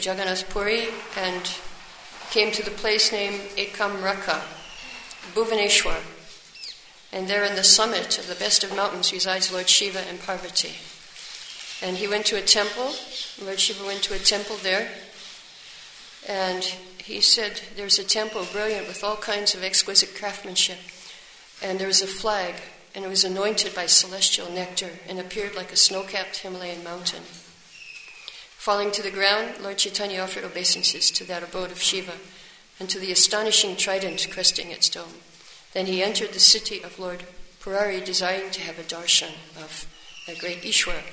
Jagannath Puri and came to the place named Ekamraka, Bhuvaneshwar. And there in the summit of the best of mountains resides Lord Shiva and Parvati. And he went to a temple, Lord Shiva went to a temple there, and he said, there's a temple brilliant with all kinds of exquisite craftsmanship. And there was a flag, and it was anointed by celestial nectar and appeared like a snow-capped Himalayan mountain. Falling to the ground, Lord Chaitanya offered obeisances to that abode of Shiva and to the astonishing trident cresting its dome. Then he entered the city of Lord Purari, desiring to have a darshan of a great Ishwara.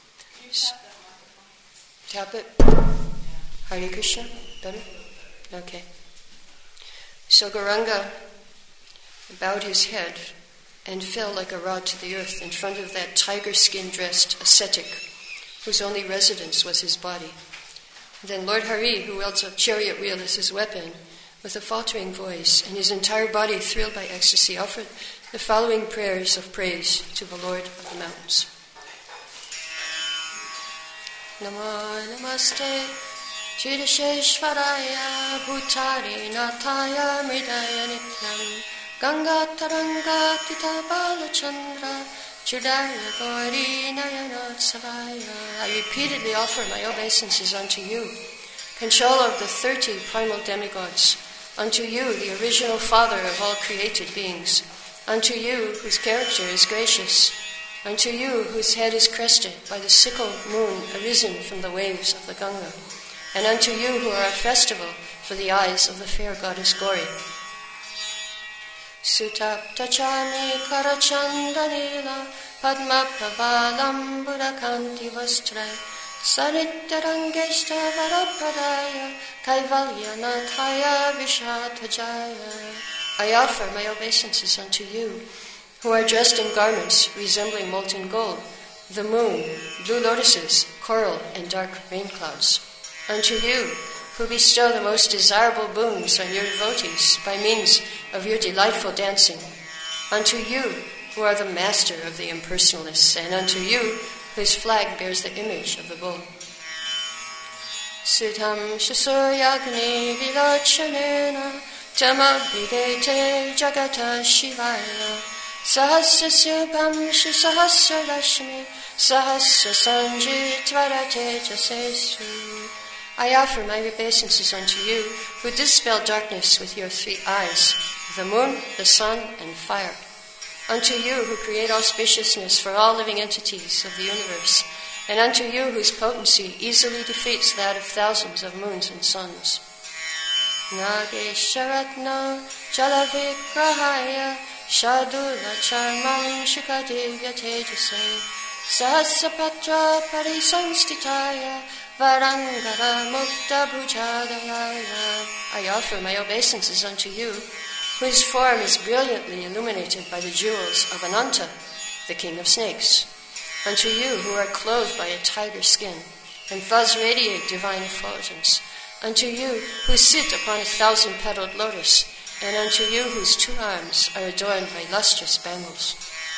Tap it. Hare Krishna. Better? Okay. So Gauranga bowed his head and fell like a rod to the earth in front of that tiger skin-dressed ascetic whose only residence was his body. Then Lord Hari, who wields a chariot wheel as his weapon, with a faltering voice and his entire body thrilled by ecstasy, offered the following prayers of praise to the Lord of the mountains. Namo namaste Chirasheshvaraya Bhutari Nathaya Mridaya Nityam Ganga Taranga Tita Balachandra Chudaya Gauri Nayanotsavaya. I repeatedly offer my obeisances unto you, controller of the 30 primal demigods, unto you, the original father of all created beings, unto you, whose character is gracious, unto you, whose head is crested by the sickle moon arisen from the waves of the Ganga, and unto you, who are a festival for the eyes of the fair goddess Gauri. Sutaptachami karachandanila padma pravalam buddhakanti vastrai sarittarangeshta varapradaya kaivalyanathaya vishatajaya. I offer my obeisances unto you, who are dressed in garments resembling molten gold, the moon, blue lotuses, coral, and dark rain clouds. Unto you, who bestow the most desirable boons on your devotees by means of your delightful dancing. Unto you, who are the master of the impersonalists, and unto you, whose flag bears the image of the bull. Siddham Shasuryagni Vilochanena Tamabhidete Jagata Shivaya Sahasrasyabham Sahasrarashmi Sahasra Sanjit Varate Jasesu. I offer my obeisances unto you, who dispel darkness with your 3 eyes, the moon, the sun, and fire. Unto you, who create auspiciousness for all living entities of the universe, and unto you, whose potency easily defeats that of thousands of moons and suns. Nagesharatna Jalavikrahaya Shadula Charmam Shukadevya Tejase Sahasapatra Parisanstitaya Varangara Mukta Bhujadayaya. I offer my obeisances unto you, whose form is brilliantly illuminated by the jewels of Ananta, the king of snakes. Unto you, who are clothed by a tiger skin, and thus radiate divine effulgence. Unto you, who sit upon 1,000-petaled lotus, and unto you, whose 2 arms are adorned by lustrous bangles.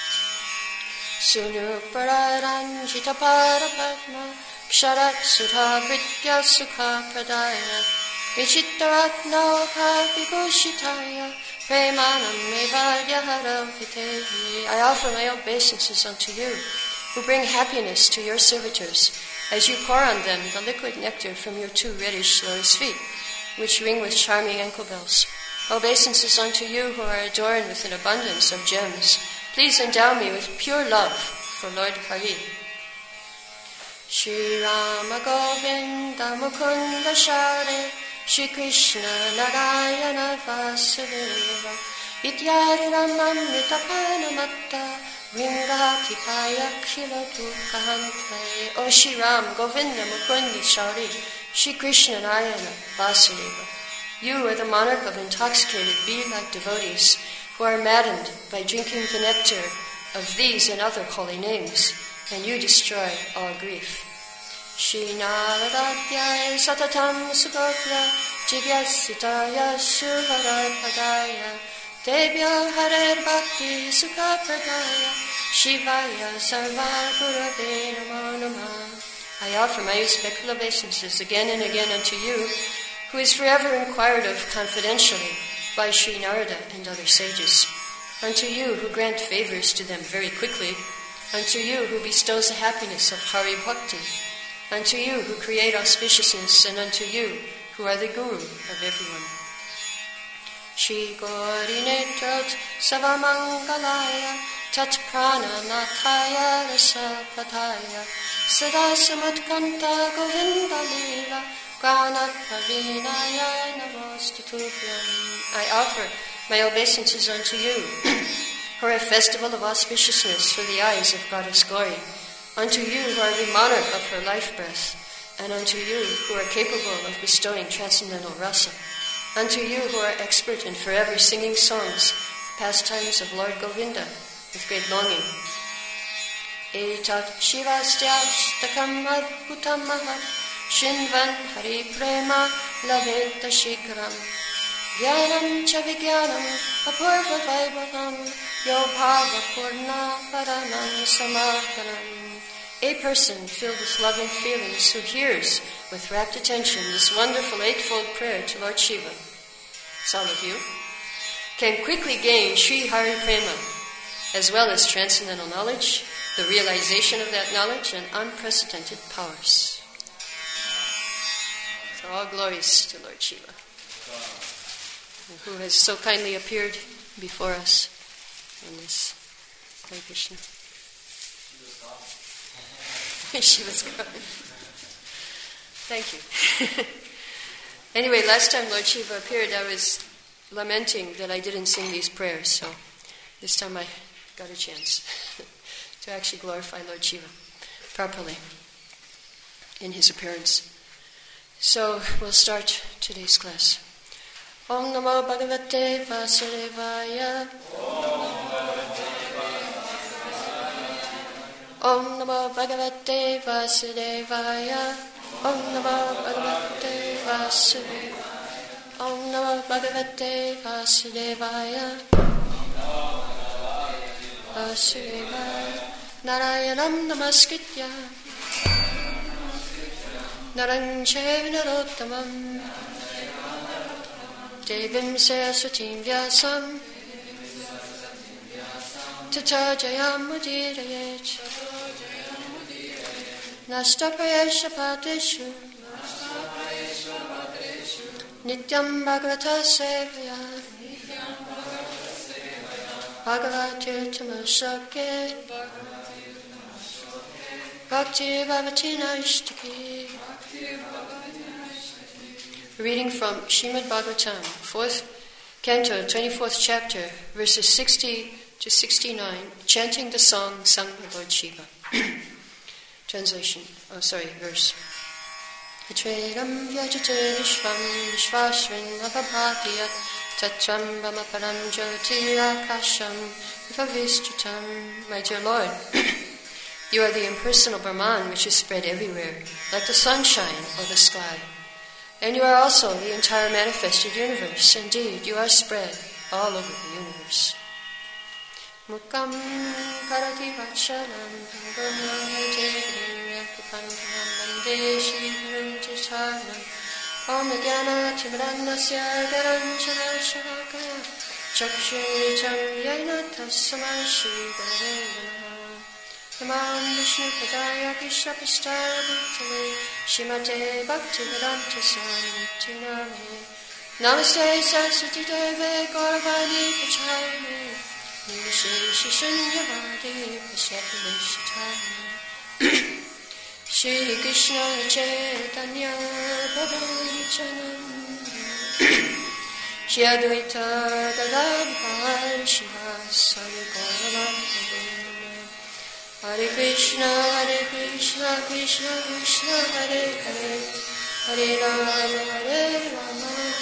Sunu Pararanjita Parapadma Ksharat Sudha Britya Sukha Pradaya Vichittaratnauka Vibhushitaya Premanam Mevadyahara Vitehi. I offer my obeisances unto you, who bring happiness to your servitors, as you pour on them the liquid nectar from your 2 reddish lotus feet, which ring with charming ankle bells. Obeisances unto you, who are adorned with an abundance of gems. Please endow me with pure love for Lord Hari. Shri Rama Govinda Mukunda Share Shri Krishna Narayana Vasudeva Vidyari Ramamrita Panamatta Vingati Paya Khila Dukahante. O Shri Ram Govinda Mukunda Share Shri Krishna Narayana Vasudeva, you are the monarch of intoxicated bee-like devotees who are maddened by drinking the nectar of these and other holy names, and you destroy all grief. Shri Naradadyaya Satatam Sugopya Jigyasitaya Shuvarapadaya Debya Harer Bhakti Sukha Pradaya Shivaya Sarva Gurave Namo Namah. I offer my respectful obeisances again and again unto you, who is forever inquired of confidentially by Sri Narada and other sages, unto you who grant favors to them very quickly, unto you who bestows the happiness of Hari Bhakti, unto you who create auspiciousness, and unto you who are the Guru of everyone. Shri Gauri Netrot Savamangalaya Tat Prana Nathaya Rasa Padhaya Sada Samatkanta Govinda Lila Gana Pravinaya Namastitubhyam. I offer my obeisances unto you for a festival of auspiciousness for the eyes of Goddess Gauri, unto you who are the monarch of her life breath, and unto you who are capable of bestowing transcendental rasa, unto you who are expert in forever singing songs, pastimes of Lord Govinda, with great longing. Etat shivastastakam adbhutam mahat shinvan hari prema labeta shikram Jnanam cha vijnanam apurva vaibhavam yo bhava purna paramam samahanam. A person filled with loving feelings who hears with rapt attention this wonderful eightfold prayer to Lord Shiva, some of you, can quickly gain Sri Hari Prema, as well as transcendental knowledge, the realization of that knowledge, and unprecedented powers. So all glories to Lord Shiva, who has so kindly appeared before us in this Hare Krishna. Shiva's gone. Thank you. Anyway, last time Lord Shiva appeared, I was lamenting that I didn't sing these prayers, so this time I got a chance to actually glorify Lord Shiva properly in his appearance. So we'll start today's class. Om Namo Bhagavate Vasudevaya. Om Namo Bhagavate Vasudevaya. Om Namo Bhagavate Vasudevaya. Om Namo Bhagavate Vasudevaya. Vasudevaya. Narayanam Namaskritya Naram Chaiva Narottamam Devim Saraswatim Vyasam Tata Jayam Mudirayet Nastapayesha Padeshu Nityam Bhagavata Sevaya Bhagavatir Tamasake Bhakti Bhavati Naishtaki. Reading from Srimad Bhagavatam, 4th Canto, 24th chapter, verses 60 to 69, chanting the song sung by Lord Shiva. Translation, verse. Atredam vyajate vishvam vishvashvin avabhatiyat tatram bhamaparam jyotirakasham vivavistutam. My dear Lord, you are the impersonal Brahman which is spread everywhere, like the sunshine or the sky. And you are also the entire manifested universe. Indeed, you are spread all over the universe. Mukam karati vachalam bhangam bande shivram chachanam om jnana timrannasya garanchana shavakaya chakshuritam yaina tassamai shri gurave namaha. Namam Vishnu Padaya Krishna Pastaya Bhutale Shrimate Bhaktivedanta Swami Name Namaste Saraswati Deve Gauravani Pachayame Namaste Shunyavadi Pashyati Nishitayame Shri Krishna Chaitanya Prabhu Nityananda Shri Advaita Gadadhar Shivasari Gauravani Hare Krishna, Krishna Krishna, Hare Hare, Hare Rama.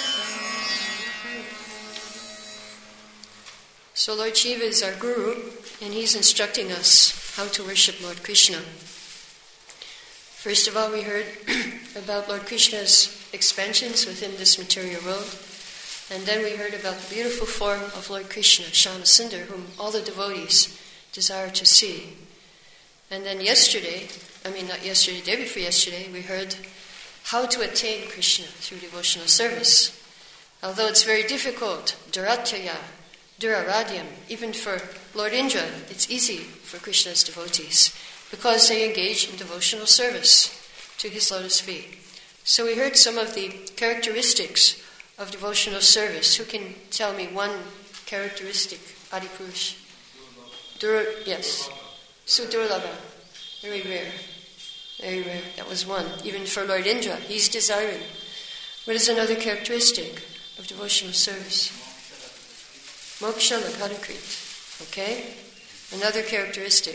So Lord Shiva is our Guru, and he's instructing us how to worship Lord Krishna. First of all, we heard about Lord Krishna's expansions within this material world, and then we heard about the beautiful form of Lord Krishna, Shyamasundar, whom all the devotees desire to see. And then yesterday, not yesterday, day before yesterday, we heard how to attain Krishna through devotional service. Although it's very difficult, Duratyaya, Duraradyam, even for Lord Indra, it's easy for Krishna's devotees because they engage in devotional service to his lotus feet. So we heard some of the characteristics of devotional service. Who can tell me one characteristic, Adipurush? Yes. Sudurlabha. Very rare. Very rare. That was one. Even for Lord Indra, he's desiring. What is another characteristic of devotional service? Moksha Lakhatakrit. Okay? Another characteristic.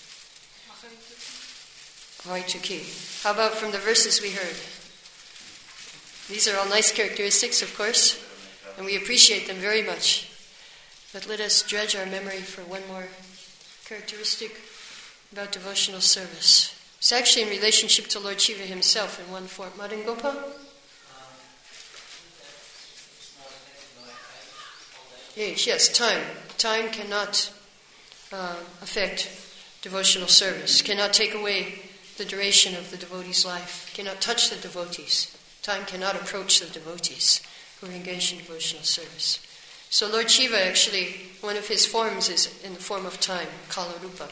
Haituki. How about from the verses we heard? These are all nice characteristics, of course, and we appreciate them very much. But let us dredge our memory for one more characteristic about devotional service. It's actually in relationship to Lord Shiva himself in one form. Madangopa? Age, yes, time. Time cannot affect devotional service, cannot take away the duration of the devotee's life, cannot touch the devotees. Time cannot approach the devotees who are engaged in devotional service. So Lord Shiva actually, one of his forms is in the form of time, Kalarupa.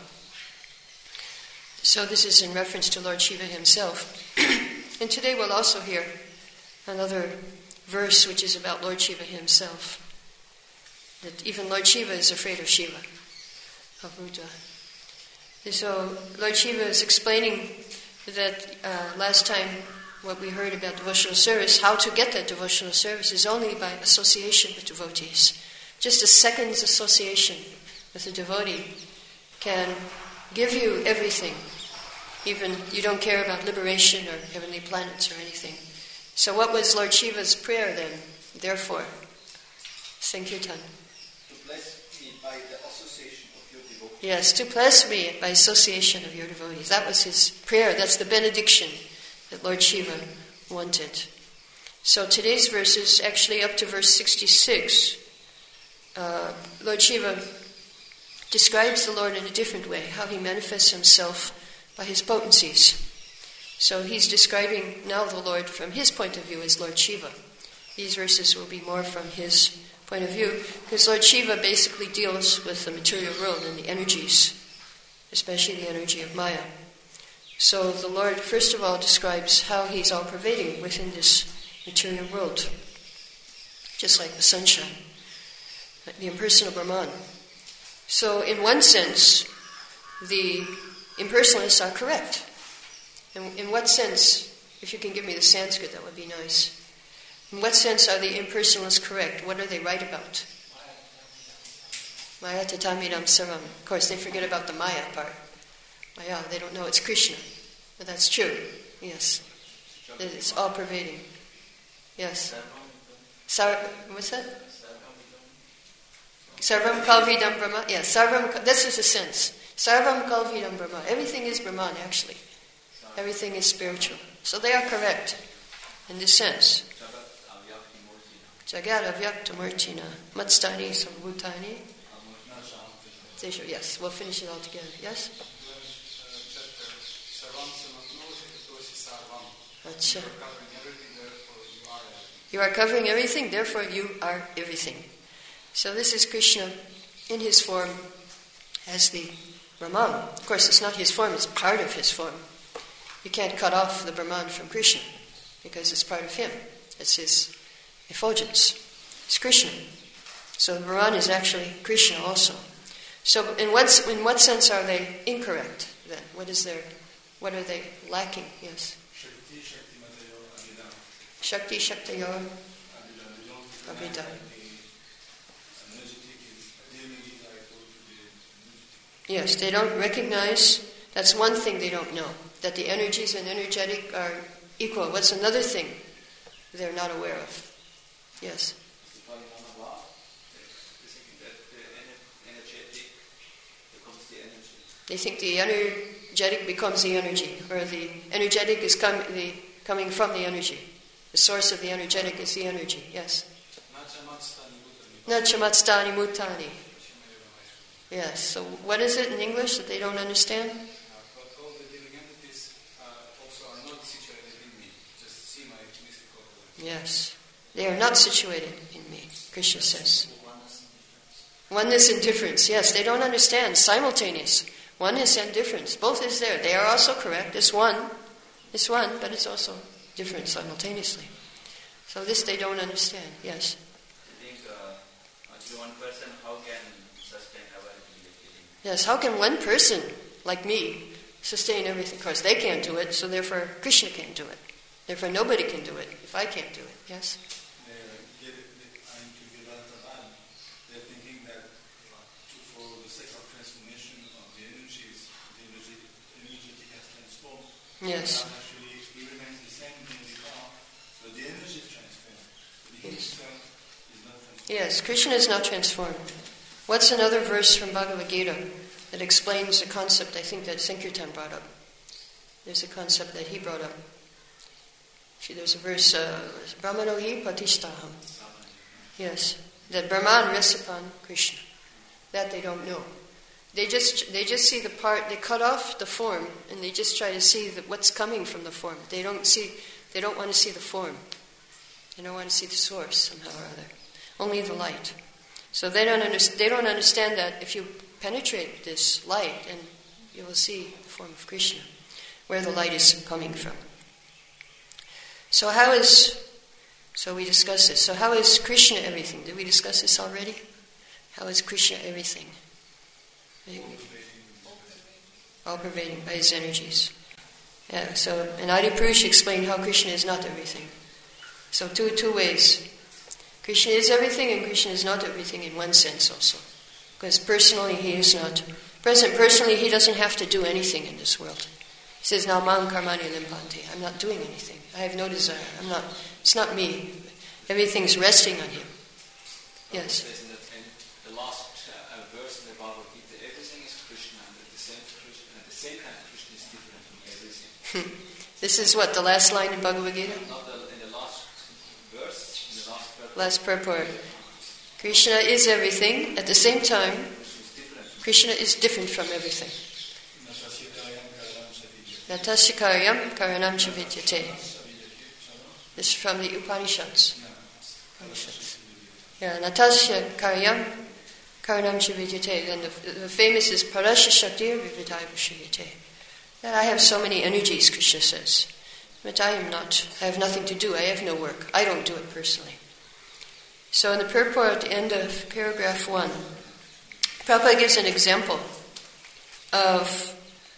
So this is in reference to Lord Shiva himself. And today we'll also hear another verse which is about Lord Shiva himself. That even Lord Shiva is afraid of Shiva, of Rudrah. So Lord Shiva is explaining that last time what we heard about devotional service, how to get that devotional service is only by association with devotees. Just a second's association with a devotee can give you everything. Even you don't care about liberation or heavenly planets or anything. So what was Lord Shiva's prayer then? Therefore, Sankirtan. To bless me by the association of your devotees. Yes, to bless me by association of your devotees. That was his prayer. That's the benediction that Lord Shiva wanted. So today's verse is actually up to verse 66. Lord Shiva describes the Lord in a different way, how he manifests himself by his potencies. So he's describing now the Lord from his point of view as Lord Shiva. These verses will be more from his point of view, because Lord Shiva basically deals with the material world and the energies, especially the energy of Maya. So the Lord, first of all, describes how he's all-pervading within this material world, just like the sunshine, like the impersonal Brahman. So in one sense, the impersonalists are correct. In what sense, if you can give me the Sanskrit, that would be nice. In what sense are the impersonalists correct? What are they right about? Maya tatamidam sarvam. Of course, they forget about the Maya part. Maya, they don't know it's Krishna. But that's true. Yes. It's all-pervading. Yes. What's that? Sarvam kalvidam Brahma. Yes, sarvam. This is the sense. Sarvam kalvidam Brahma. Everything is Brahman, actually. Everything is spiritual. So they are correct in this sense. Jagat avyakta murtina. Matstani sambhutani. Yes, we'll finish it all together. Yes? Achha. You are covering everything, therefore you are everything. So this is Krishna in his form as the Brahman. Of course, it's not his form, it's part of his form. You can't cut off the Brahman from Krishna because it's part of him. It's his effulgence. It's Krishna. So the Brahman is actually Krishna also. So in what sense are they incorrect then? What are they lacking? Yes. Shakti, Shaktayor, Abhida. Yes, they don't recognize, that's one thing they don't know, that the energies and energetic are equal. What's another thing they're not aware of? Yes. They think the energetic becomes the energy, or the energetic is coming from the energy. The source of the energetic is the energy, yes. Nachamatstani mutani. Yes, so what is it in English that they don't understand? But all the living entities Yes. They are not situated in me, Krishna says. Oneness and difference. Yes, they don't understand. Simultaneous. Oneness and difference. Both is there. They are also correct. It's one. It's one, but it's also different simultaneously. So this they don't understand. Yes. I think only one person, how can sustain everything? Yes, how can one person, like me, sustain everything? Of course, they can't do it, so therefore Krishna can't do it. Therefore nobody can do it if I can't do it. Yes? They're thinking that for the sake of transformation of the energies, the energy has transformed. Yes. Actually, he remains the same in the car, but the energy is transformed. But he himself is not transformed. Yes, Krishna is not transformed. What's another verse from Bhagavad Gita that explains the concept I think that Sankirtan brought up? There's a concept that he brought up. There's a verse, Brahmano hi patishtaham. Yes, that Brahman rests upon Krishna. That they don't know. They just see the part, they cut off the form, and they just try to see what's coming from the form. They don't want to see the form. They don't want to see the source somehow or other. Only the light. So they don't understand that if you penetrate this light, and you will see the form of Krishna, where the light is coming from. So we discussed this. So how is Krishna everything? Did we discuss this already? How is Krishna everything? All pervading by his energies. Yeah, so and Adipurush explained how Krishna is not everything. So two ways. Krishna is everything and Krishna is not everything in one sense also. Because personally he is not. Personally he doesn't have to do anything in this world. He says, "Now mam karmani limpante." I'm not doing anything. I have no desire. It's not me. Everything's resting on him. Yes. In the last verse in the Bhagavad Gita, everything is Krishna, and at the same time Krishna is different from everything. This is what, the last line in Bhagavad Gita? Not in the last verse, in the last purport. Last purport. Krishna is everything. At the same time, Krishna is different from everything. Natasya karyam karanam cha vidyate. This is from the Upanishads. Yeah, Natasya karyam karanam cha vidyate. Then the famous is parasya shaktir vividaya vishyate. That I have so many energies, Krishna says. But I have nothing to do. I have no work. I don't do it personally. So in the purport at the end of paragraph 1, Prabhupada gives an example of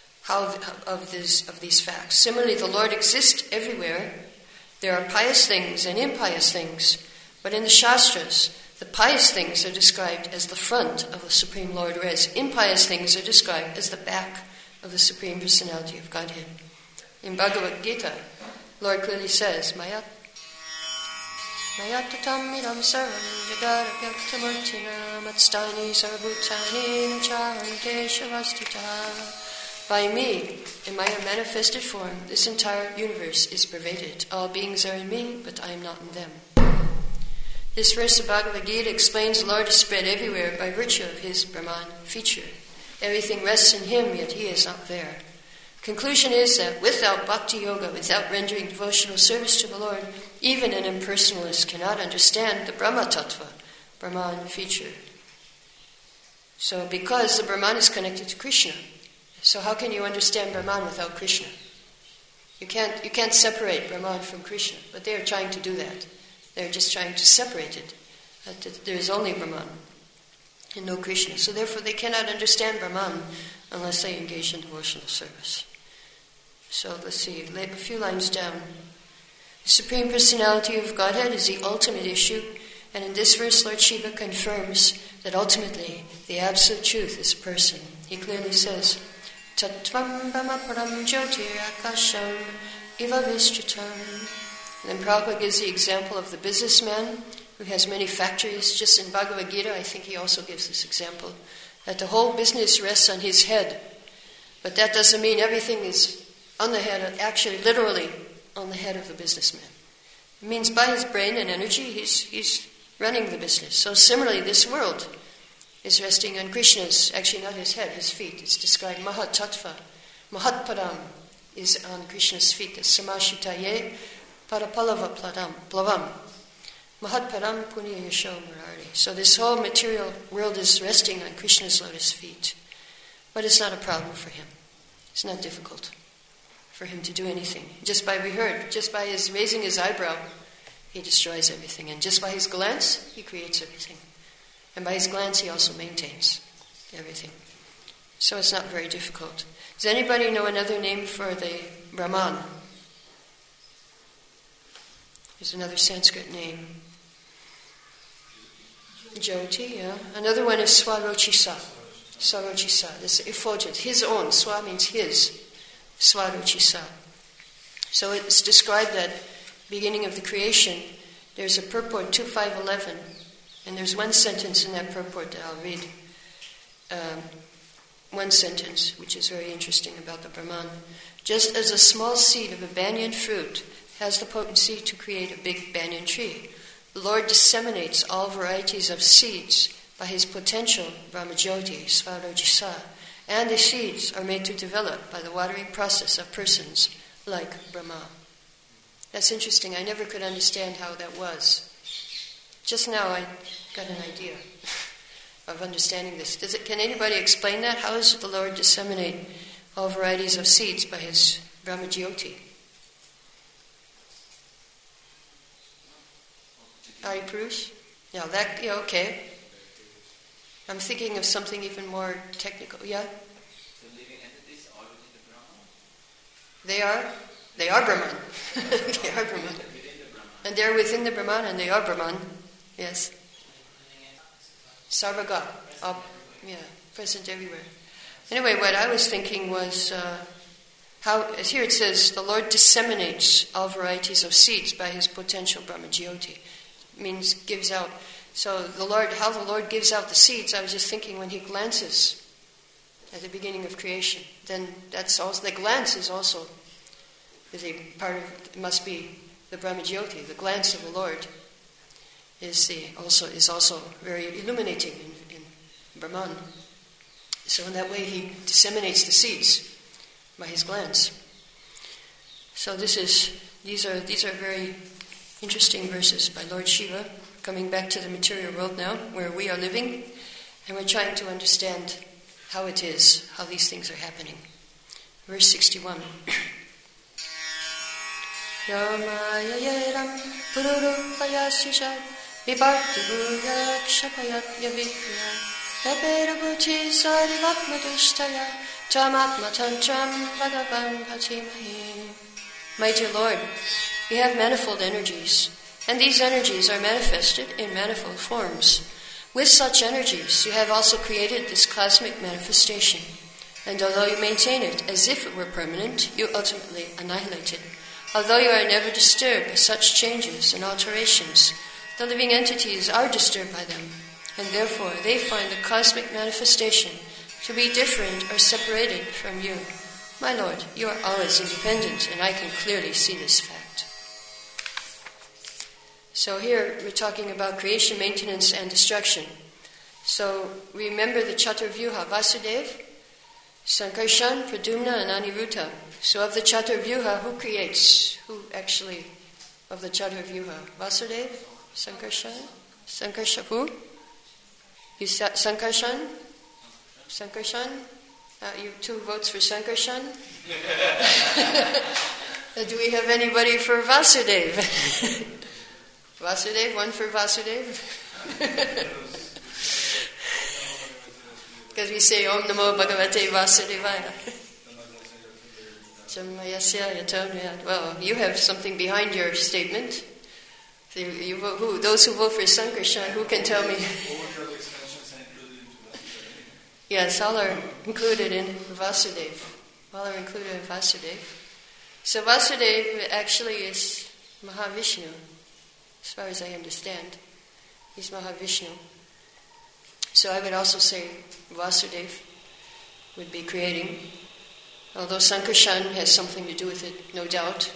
these facts. Similarly, the Lord exists everywhere. There are pious things and impious things, but in the Shastras, the pious things are described as the front of the Supreme Lord, whereas impious things are described as the back of the Supreme Personality of Godhead. In Bhagavad Gita, Lord clearly says, Mayatatam idam sarvam jagara vyaktamurtina matstani sarvabhutani nacharante shavastita. By me, in my manifested form, this entire universe is pervaded. All beings are in me, but I am not in them. This verse of Bhagavad Gita explains the Lord is spread everywhere by virtue of his Brahman feature. Everything rests in him, yet he is not there. Conclusion is that without bhakti yoga, without rendering devotional service to the Lord, even an impersonalist cannot understand the Brahma Tattva, Brahman feature. So because the Brahman is connected to Krishna, so how can you understand Brahman without Krishna? You can't separate Brahman from Krishna, but they are trying to do that. They're just trying to separate it. That there is only Brahman and no Krishna. So therefore they cannot understand Brahman unless they engage in devotional service. So let's see, a few lines down. The Supreme Personality of Godhead is the ultimate issue, and in this verse Lord Shiva confirms that ultimately the Absolute Truth is a person. He clearly says, Tattvam Brahma Param Jyotir Akasham Iva Vishchutam. And then Prabhupada gives the example of the businessman who has many factories. Just in Bhagavad Gita, I think he also gives this example, that the whole business rests on his head. But that doesn't mean everything is on the head, actually literally on the head of the businessman. It means by his brain and energy, he's running the business. So similarly, this world is resting on Krishna's, actually not his head, his feet. It's described Mahatattva. Mahatpadam is on Krishna's feet. The Samashitaye Parapalava plavam. Mahatparam punya yasho murari. So this whole material world is resting on Krishna's lotus feet. But it's not a problem for him. It's not difficult for him to do anything. Just by his raising his eyebrow, he destroys everything. And just by his glance, he creates everything. And by his glance, he also maintains everything. So it's not very difficult. Does anybody know another name for the Brahman? There's another Sanskrit name. Jyoti, yeah. Another one is Swarochisa. Swarochisa. This is effulgent. His own. Swa means his. Swarochisa. So it's described that beginning of the creation, there's a purport 2.5.11, and there's one sentence in that purport that I'll read. One sentence, which is very interesting about the Brahman. Just as a small seed of a banyan fruit has the potency to create a big banyan tree, the Lord disseminates all varieties of seeds by his potential Brahmajyoti, Svarojisa, and the seeds are made to develop by the watering process of persons like Brahma. That's interesting. I never could understand how that was. Just now I got an idea of understanding this. Can anybody explain that? How does the Lord disseminate all varieties of seeds by his Brahmajyoti? Ari Purush? Yeah, okay. I'm thinking of something even more technical. Yeah? The living entities are within the Brahman? They are Brahman. They are Brahman. And they're within the Brahman and they are Brahman. Yes. Sarvaga. Present everywhere. Anyway, what I was thinking was here it says, the Lord disseminates all varieties of seeds by his potential Brahmajyoti. Means gives out. So how the Lord gives out the seeds, I was just thinking when he glances at the beginning of creation, then that's also, the glance is also a part of, it must be the Brahmajyoti. The glance of the Lord is also very illuminating in Brahman. So in that way he disseminates the seeds by his glance. So these are very interesting verses by Lord Shiva, coming back to the material world now, where we are living, and we're trying to understand how it is, how these things are happening. Verse 61. Yamaya yeram pururupayasisha vipartibuya kshapayat yavikriya eperabuti sarivatmadushtaya tamatmatantram bhagavam patimahi. My dear Lord, we have manifold energies, and these energies are manifested in manifold forms. With such energies, you have also created this cosmic manifestation, and although you maintain it as if it were permanent, you ultimately annihilate it. Although you are never disturbed by such changes and alterations, the living entities are disturbed by them, and therefore they find the cosmic manifestation to be different or separated from you. My Lord, you are always independent, and I can clearly see this fact. So here we're talking about creation, maintenance, and destruction. So remember the Chaturvyuha, Vasudeva, Sankarshan, Pradyumna, and Aniruddha. So of the Chaturvyuha, who creates? Who actually, of the Chaturvyuha? Vasudeva, Sankarshan, who? Sankarshan? Sankarshan? You 2 votes for Sankarshan? Do we have anybody for Vasudeva? Vasudeva, 1 for Vasudeva? Because we say Om Namo Bhagavate Vasudevaya. Well, you have something behind your statement. So you vote, who? Those who vote for Sankarshan, who can tell me? Yes, all are included in Vasudeva. All are included in Vasudeva. So Vasudeva actually is Mahavishnu, as far as I understand. He's Mahavishnu. So I would also say Vasudeva would be creating, although Sankarshan has something to do with it, no doubt.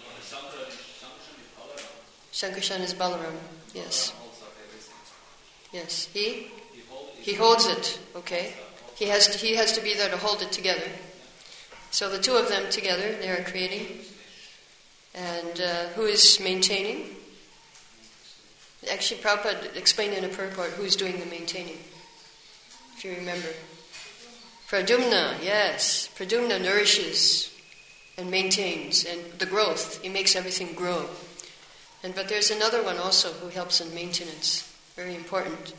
Sankarshan is Balaram, yes. Yes, he holds it, okay. He has to be there to hold it together. So the 2 of them together, they are creating. And who is maintaining? Actually, Prabhupada explained in a purport who's doing the maintaining, if you remember. Pradyumna, yes. Pradyumna nourishes and maintains, and the growth. He makes everything grow. But there's another one also who helps in maintenance. Very important.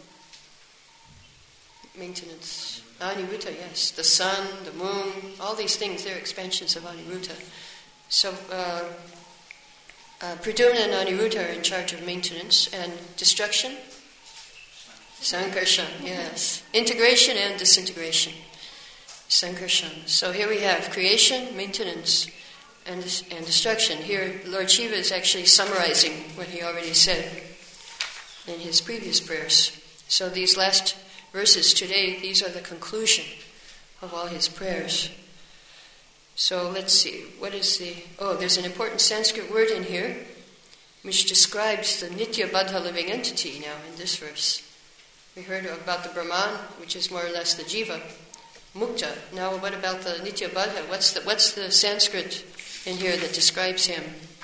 Maintenance. Aniruddha, yes. The sun, the moon, all these things, they're expansions of Aniruddha. So, Pradyumna and Aniruddha are in charge of maintenance and destruction. Sankarshan, yes. Integration and disintegration. Sankarshan. So here we have creation, maintenance, and destruction. Here, Lord Shiva is actually summarizing what he already said in his previous prayers. So these last verses today, these are the conclusion of all his prayers. So let's see, there's an important Sanskrit word in here which describes the Nitya Baddha living entity now in this verse. We heard about the Brahman, which is more or less the Jiva, Mukta. Now what about the Nitya Baddha? What's the Sanskrit in here that describes him?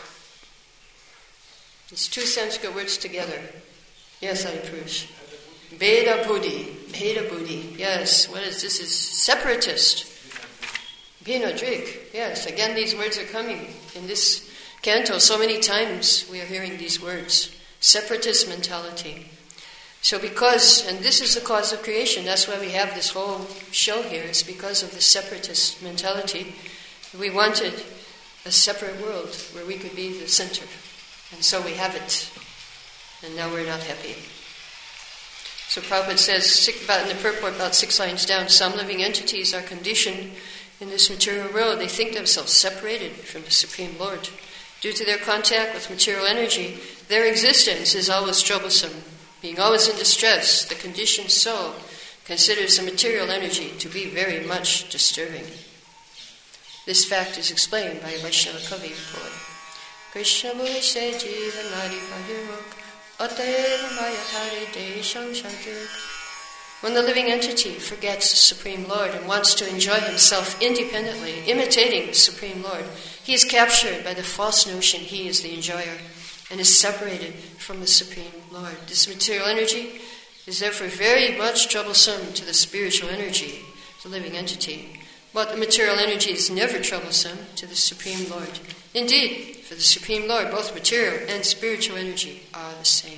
It's two Sanskrit words together. Yes, Haripurush. Veda Buddhi. Yes, what is this? Is separatist. Vinodrik. Yes, again these words are coming. In this canto, so many times we are hearing these words. Separatist mentality. So and this is the cause of creation, that's why we have this whole show here, it's because of the separatist mentality. We wanted a separate world where we could be the center. And so we have it. And now we're not happy. So Prabhupada says, in the purport about 6 lines down, some living entities are conditioned in this material world. They think themselves separated from the Supreme Lord. Due to their contact with material energy, their existence is always troublesome. Being always in distress, the conditioned soul considers the material energy to be very much disturbing. This fact is explained by Vaishnava Kavi poet. Krishna Bhushe Jiva Nari Bahirmuk Ateva Mayatari Desham Shantuk. When the living entity forgets the Supreme Lord and wants to enjoy himself independently, imitating the Supreme Lord, he is captured by the false notion he is the enjoyer and is separated from the Supreme Lord. This material energy is therefore very much troublesome to the spiritual energy, the living entity. But the material energy is never troublesome to the Supreme Lord. Indeed, for the Supreme Lord, both material and spiritual energy are the same.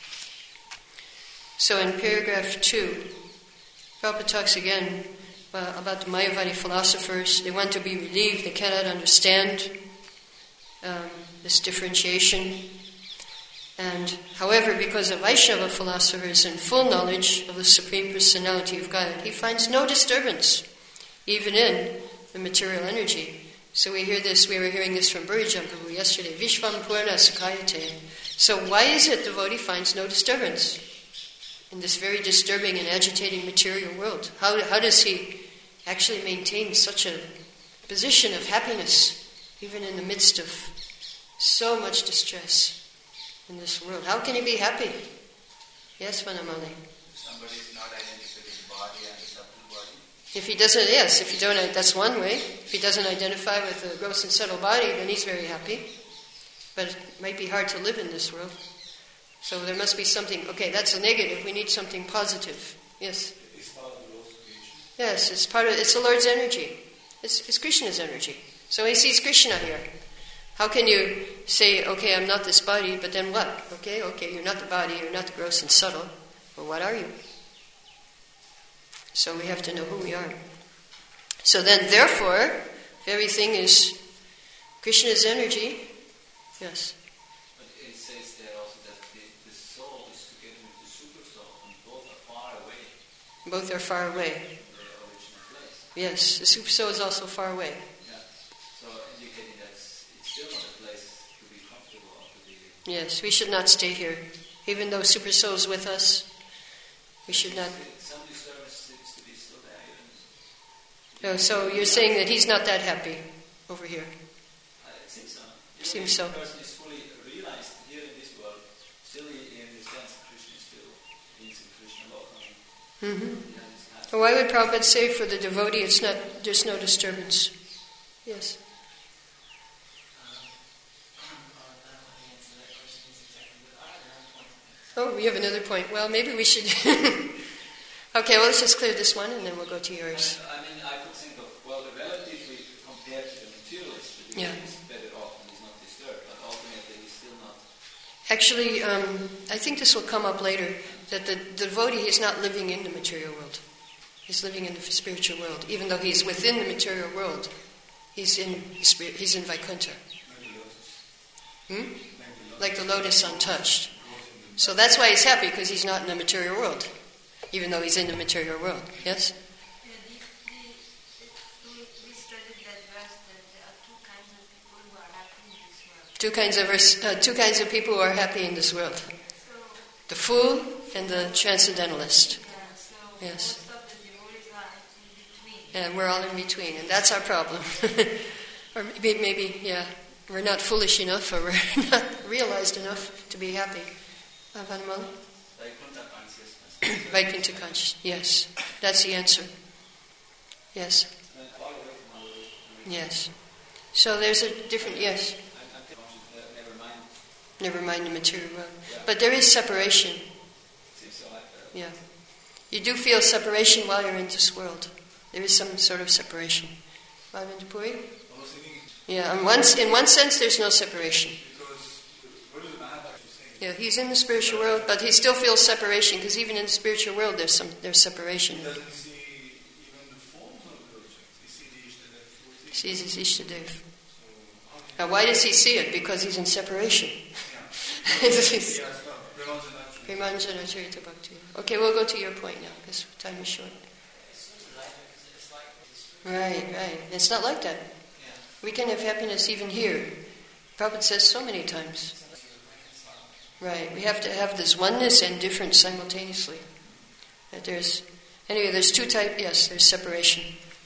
So in paragraph 2, Prabhupada talks again about the Mayavadi philosophers. They want to be relieved, they cannot understand this differentiation. And however, because of Vaishnava philosophers and full knowledge of the Supreme Personality of God, he finds no disturbance, even in the material energy. So we were hearing this from Burijampabu yesterday, Vishvam Purna Sakayate. So why is it the devotee finds no disturbance in this very disturbing and agitating material world? How does he actually maintain such a position of happiness, even in the midst of so much distress in this world? How can he be happy? Yes, Vanamali. Somebody is not identifying body and subtle body. If he doesn't, that's one way. If he doesn't identify with the gross and subtle body, then he's very happy. But it might be hard to live in this world. So there must be something, that's a negative, we need something positive. Yes? It's part of the Lord's creation. Yes, it's the Lord's energy. It's Krishna's energy. So he sees Krishna here. How can you say, I'm not this body, but then what? Okay, you're not the body, you're not the gross and subtle. Well, what are you? So we have to know who we are. So then, therefore, if everything is Krishna's energy, yes. But it says there also that the soul is together with the super soul, and both are far away. Both are far away. From their original place. Yes, the super soul is also far away. Yeah. So indicating that it's still not a place to be comfortable or to be. Yes, we should not stay here. Even though super soul is with us, we should not. Some disturbance seems to be still there. Oh, so you're saying that he's not that happy over here? It seems so. Seems so. If the person is fully realized here in this world, still he understands that Krishna is still means in Krishna locally. Mm-hmm. Why would Prabhupada say for the devotee there's no disturbance? Yes. Oh, we have another point. Well, maybe we should... Okay, well, let's just clear this one and then we'll go to yours. I mean, I could think of, well, relatively compared to the materialist, the Yeah. is better off and is not disturbed, but ultimately he's still not. Actually, I think this will come up later, that the devotee is not living in the material world. He's living in the spiritual world. Even though he's within the material world, he's in Vaikuntha. Like the lotus untouched. So that's why he's happy, because he's not in the material world, even though he's in the material world. Yes? We studied that verse that there are two kinds of people who are happy in this world. Two kinds of people who are happy in this world. The fool and the transcendentalist. Yes. Most of the devotees are in between. And we're all in between, and that's our problem. Or maybe, we're not foolish enough, or we're not realized enough to be happy. Vanamali? Vaikuntha consciousness. Yes, that's the answer. Yes. Yes. So there's a different, yes. Never mind the material world. But there is separation. Yeah. You do feel separation while you're in this world. There is some sort of separation. Bhavindapuri? Yeah, in one sense there's no separation. Yeah, he's in the spiritual world, but he still feels separation, because even in the spiritual world there's separation. He doesn't see even the forms of the objects. He sees the Ishtadev. He sees his Ishtadev. Now why does he see it? Because he's in separation. Premanjana Charita Bhakti. Okay, we'll go to your point now, because time is short. Right. It's not like that. We can have happiness even here. Prabhupada says so many times. Right, we have to have this oneness and difference simultaneously. That there's two types, yes, there's separation.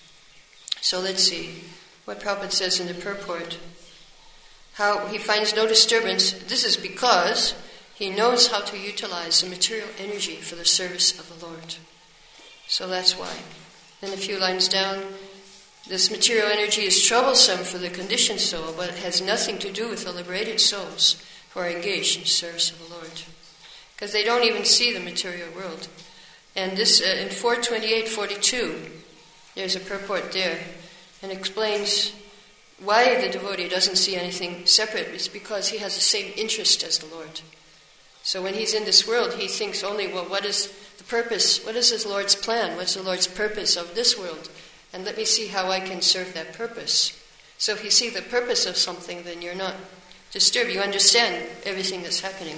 So let's see what Prabhupada says in the purport. How he finds no disturbance. This is because he knows how to utilize the material energy for the service of the Lord. So that's why. Then a few lines down, this material energy is troublesome for the conditioned soul, but it has nothing to do with the liberated souls who are engaged in service of the Lord. Because they don't even see the material world. And this, in 428-42, there's a purport there, and explains why the devotee doesn't see anything separate. It's because he has the same interest as the Lord. So when he's in this world, he thinks only, well, what is the purpose? What is his Lord's plan? What's the Lord's purpose of this world? And let me see how I can serve that purpose. So if you see the purpose of something, then you're not disturbed. You understand everything that's happening.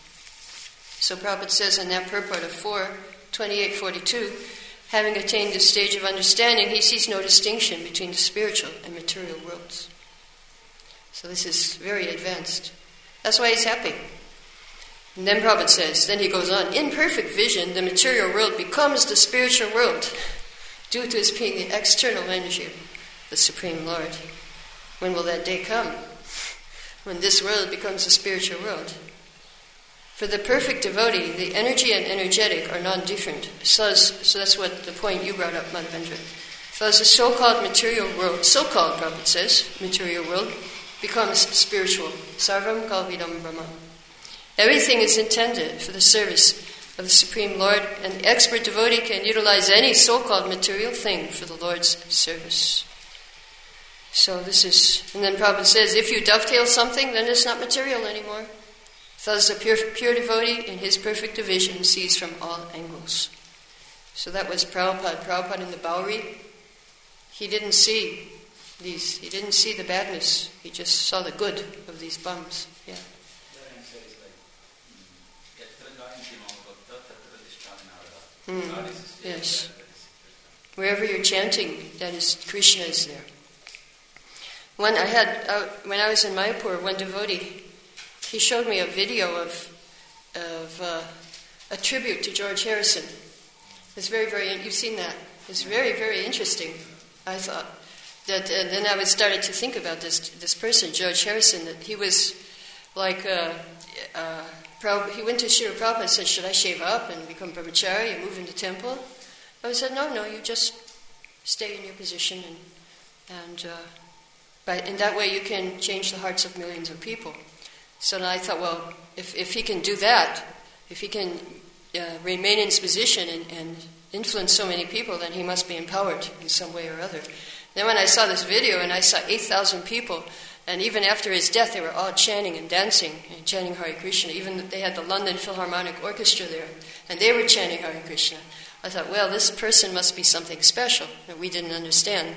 So Prabhupada says in that purport of 4:28-42, having attained this stage of understanding, he sees no distinction between the spiritual and material worlds. So this is very advanced. That's why he's happy. And then Prabhupada says, then he goes on, in perfect vision, the material world becomes the spiritual world, due to his being the external energy of the Supreme Lord. When will that day come? When this world becomes a spiritual world. For the perfect devotee, the energy and energetic are non-different. So that's what the point you brought up, Madhavendra. Thus the so-called material world, so-called, Prabhupada says, material world, becomes spiritual. Sarvam kalvidam brahma. Everything is intended for the service of the Supreme Lord, and the expert devotee can utilize any so-called material thing for the Lord's service. So this is, and then Prabhupada says, if you dovetail something, then it's not material anymore. Thus the pure devotee in his perfect division sees from all angles. So that was Prabhupada. Prabhupada in the Bowery, he didn't see the badness. He just saw the good of these bums. Yeah. Yes. Wherever you're chanting, that is, Krishna is there. When I was in Mayapur, one devotee, he showed me a video of a tribute to George Harrison. It's very, very, you've seen that. It's very, very interesting, I thought. That then I started to think about this person, George Harrison, that he was like, he went to Srila Prabhupada and said, should I shave up and become brahmachari and move into temple? I said, no, you just stay in your position and in that way you can change the hearts of millions of people. So then I thought, well, if he can do that, if he can remain in his position and influence so many people, then he must be empowered in some way or other. Then when I saw this video and I saw 8,000 people, and even after his death they were all chanting and dancing and chanting Hare Krishna. Even they had the London Philharmonic Orchestra there, and they were chanting Hare Krishna. I thought, well, this person must be something special that we didn't understand.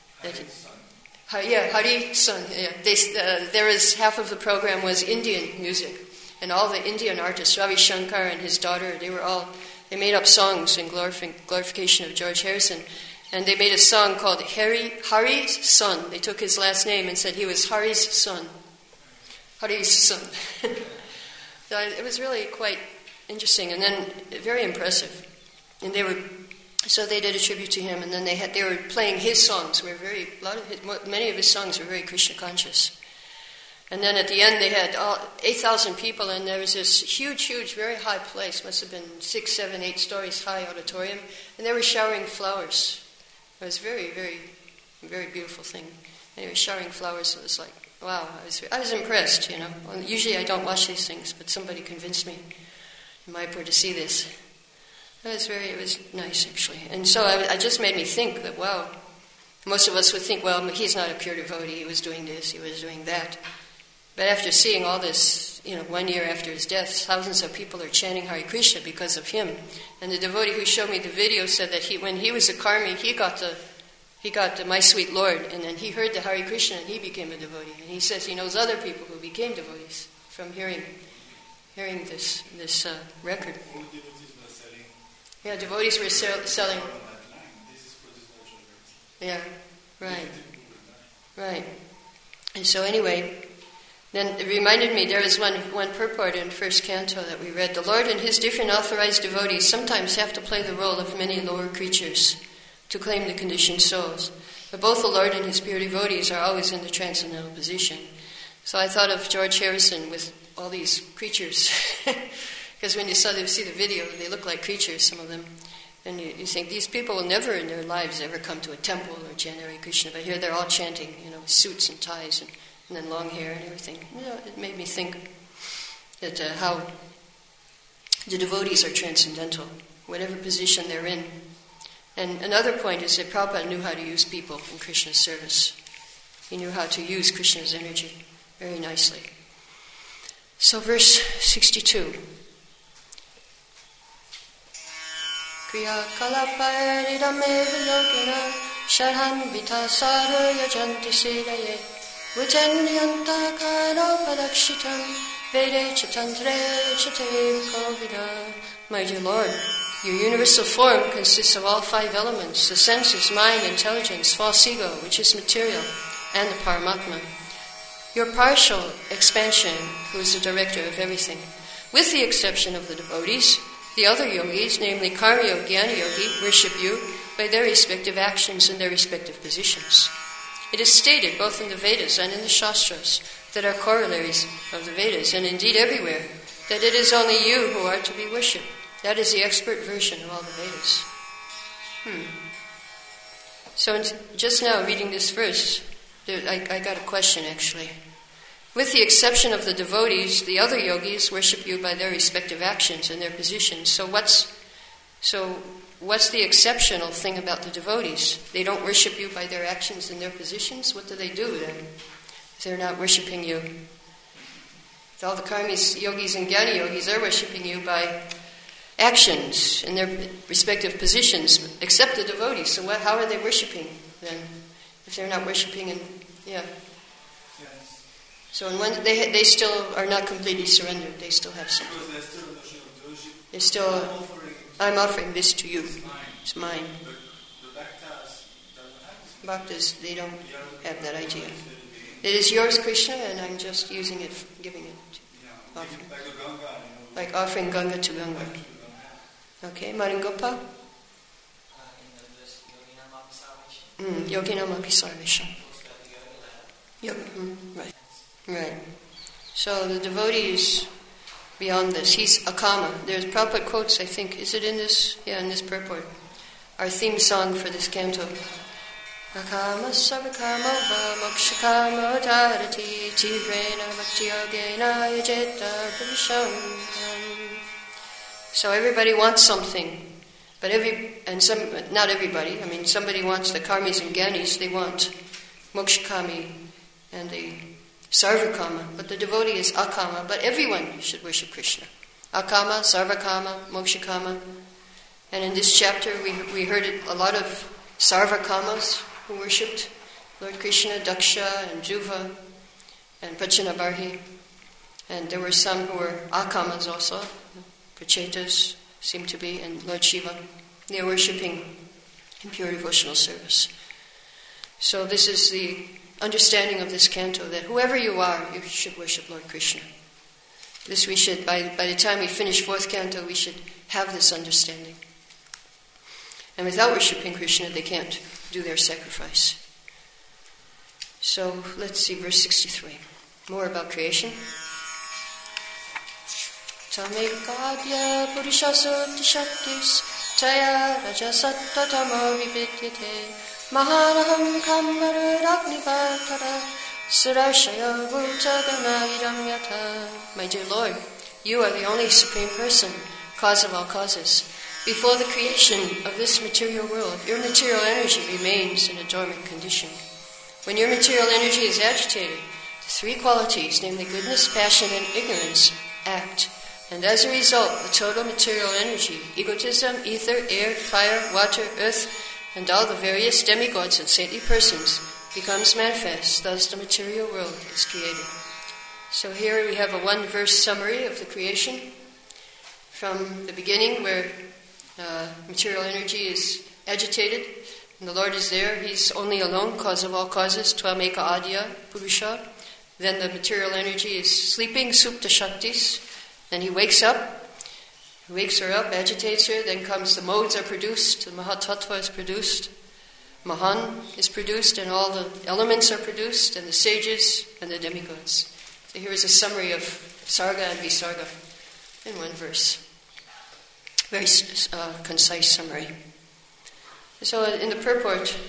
Hari Sun. Yeah. There was half of the program was Indian music, and all the Indian artists, Ravi Shankar and his daughter, they made up songs in glorification of George Harrison, and they made a song called Hari's Son. They took his last name and said he was Hari's son. Hari's son. So it was really quite interesting, and then very impressive. And they did a tribute to him, and then they were playing his songs. Many of his songs were very Krishna conscious. And then at the end they had 8,000 people, and there was this huge, very high place, must have been 6, 7, 8 stories high auditorium, and they were showering flowers. It was a very, very, very beautiful thing. And they were showering flowers. It was like, wow, I was impressed, you know. Usually I don't watch these things, but somebody convinced me in Mayapur to see this. It was nice, actually. And so it just made me think that, wow, most of us would think, well, he's not a pure devotee, he was doing this, he was doing that. But after seeing all this, 1 year after his death, thousands of people are chanting Hare Krishna because of him. And the devotee who showed me the video said that when he was a karmi, he got the My Sweet Lord, and then he heard the Hare Krishna and he became a devotee. And he says he knows other people who became devotees from hearing this record. Yeah, devotees were selling. Yeah, right. And so anyway, then it reminded me, there was one purport in first canto that we read. The Lord and his different authorized devotees sometimes have to play the role of many lower creatures to claim the conditioned souls. But both the Lord and his pure devotees are always in the transcendental position. So I thought of George Harrison with all these creatures. Because when you see the video, they look like creatures, some of them. And you think, these people will never in their lives ever come to a temple or chant Hare Krishna. But here they're all chanting, suits and ties and then long hair and everything. It made me think that how the devotees are transcendental, whatever position they're in. And another point is that Prabhupada knew how to use people in Krishna's service. He knew how to use Krishna's energy very nicely. So verse 62. Kriya kalaparidame vilogena sharhan vitasaro yajanti sidaye Vajanyanta kanopadakshita vede chitantre chate kovida. My dear Lord, your universal form consists of all 5 elements, the senses, mind, intelligence, false ego, which is material, and the Paramatma. Your partial expansion, who is the director of everything, with the exception of the devotees, the other yogis, namely Karma Yogi, Jnana Yogi, worship you by their respective actions and their respective positions. It is stated both in the Vedas and in the Shastras that are corollaries of the Vedas, and indeed everywhere, that it is only you who are to be worshipped. That is the expert version of all the Vedas. So just now, reading this verse, I got a question actually. With the exception of the devotees, the other yogis worship you by their respective actions and their positions. So what's the exceptional thing about the devotees? They don't worship you by their actions and their positions? What do they do then if they're not worshiping you? All the karmis, yogis and jnana yogis are worshiping you by actions and their respective positions, except the devotees. So how are they worshiping then if they're not worshiping? So in one, they still are not completely surrendered. They still have something. They still, I'm offering this to you. It's mine. Bhaktas, they don't have that idea. It is yours, Krishna, and I'm just using it, giving it, offering. Like offering Ganga to Ganga. Okay, Maringopal? Yoginam api sarvesham. Right. So the devotees beyond this, he's Akama. There's Prabhupada quotes, I think, is it in this? Yeah, in this purport. Our theme song for this canto. Akama sarvakama va mokshakama dharati tivrena bhakti yogena yajeta bhisham. So everybody wants something. But not everybody. I mean, somebody wants the karmis and gyanis. They want mokshakami and the sarvakama. But the devotee is akama. But everyone should worship Krishna. Akama, sarvakama, mokshakama. And in this chapter, we heard a lot of sarvakamas who worshipped Lord Krishna, Daksha and Dhruva and Prachinabarhi. And there were some who were akamas also. Prachetas seem to be, and Lord Shiva. They are worshipping in pure devotional service. So this is the understanding of this canto, that whoever you are, you should worship Lord Krishna. This we should, by the time we finish fourth canto, we should have this understanding. And without worshipping Krishna, they can't do their sacrifice. So let's see verse 63. More about creation. Tamekadya purishasutta shaktis taya rajasattvatama vividyate mahanaham kammaragnivartara surashaya bhutagana idam yata. My dear Lord, you are the only Supreme Person, cause of all causes. Before the creation of this material world, your material energy remains in a dormant condition. When your material energy is agitated, the three qualities, namely goodness, passion, and ignorance, act. And as a result, the total material energy, egotism, ether, air, fire, water, earth, and all the various demigods and saintly persons becomes manifest. Thus the material world is created. So here we have a one-verse summary of the creation from the beginning, where material energy is agitated, and the Lord is there. He's only alone, cause of all causes, Tvameka Adya Purusha. Then the material energy is sleeping, Supta Shaktis. Then he wakes up, wakes her up, agitates her. Then comes the modes are produced, the Mahatattva is produced, Mahan is produced, and all the elements are produced, and the sages and the demigods. So here is a summary of Sarga and Visarga in one verse. Very concise summary. So in the purport,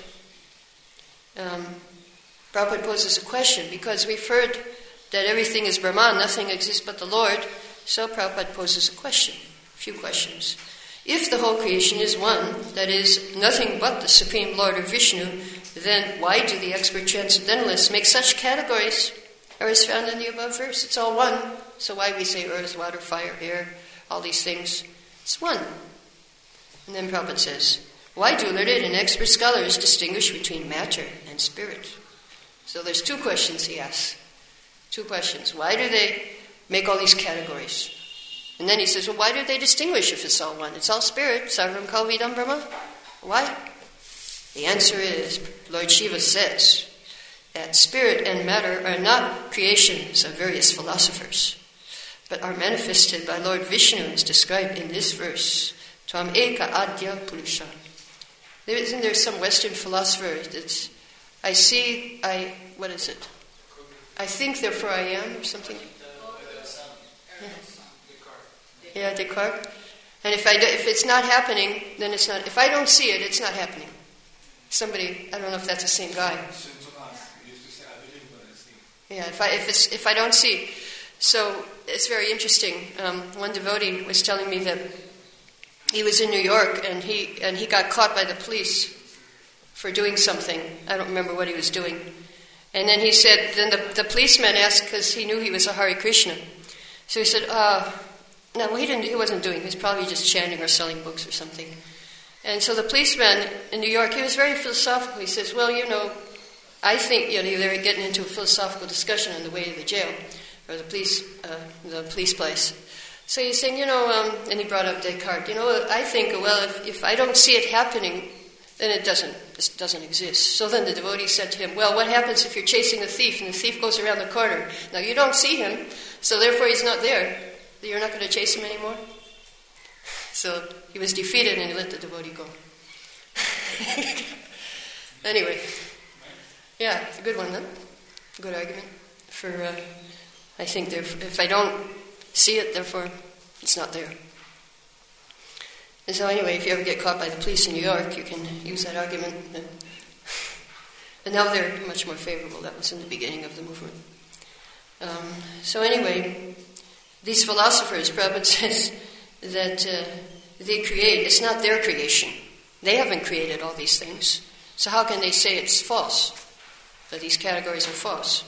Prabhupada poses a question, because we've heard that everything is Brahman, nothing exists but the Lord. So Prabhupada poses a question, a few questions. If the whole creation is one, that is, nothing but the Supreme Lord or Vishnu, then why do the expert transcendentalists make such categories as found in the above verse? It's all one. So why we say earth, water, fire, air, all these things? It's one. And then Prabhupada says, why do learned and expert scholars distinguish between matter and spirit? So there's two questions he asks. Two questions. Why do they make all these categories? And then he says, well, why do they distinguish if it's all one? It's all spirit. Sarvam Kalvidam Brahma. Why? The answer is, Lord Shiva says, that spirit and matter are not creations of various philosophers, but are manifested by Lord Vishnu, as described in this verse. Tvam eka adya purusha. Isn't there some Western philosopher that's, I think therefore I am, or something? Yeah, Descartes. And if it's not happening, then it's not. If I don't see it, it's not happening. Somebody, I don't know if that's the same guy. Yeah, if I don't see. So it's very interesting. One devotee was telling me that he was in New York and he got caught by the police for doing something. I don't remember what he was doing. And then he said, then the policeman asked, because he knew he was a Hare Krishna. So he said, no, he wasn't doing it. He was probably just chanting or selling books or something. And so the policeman in New York, he was very philosophical. He says, well, I think, they were getting into a philosophical discussion on the way to the jail, or the police place. So he's saying, and he brought up Descartes, I think, well, if I don't see it happening, then it doesn't exist. So then the devotee said to him, well, what happens if you're chasing a thief and the thief goes around the corner? Now you don't see him, so therefore he's not there. You're not going to chase him anymore? So he was defeated and he let the devotee go. Anyway, yeah, it's a good one, huh? Good argument. I think if I don't see it, therefore it's not there. And so anyway, if you ever get caught by the police in New York, you can use that argument. And now they're much more favorable. That was in the beginning of the movement. So anyway, these philosophers, Prabhupada says, that they create, it's not their creation. They haven't created all these things. So how can they say it's false? That these categories are false?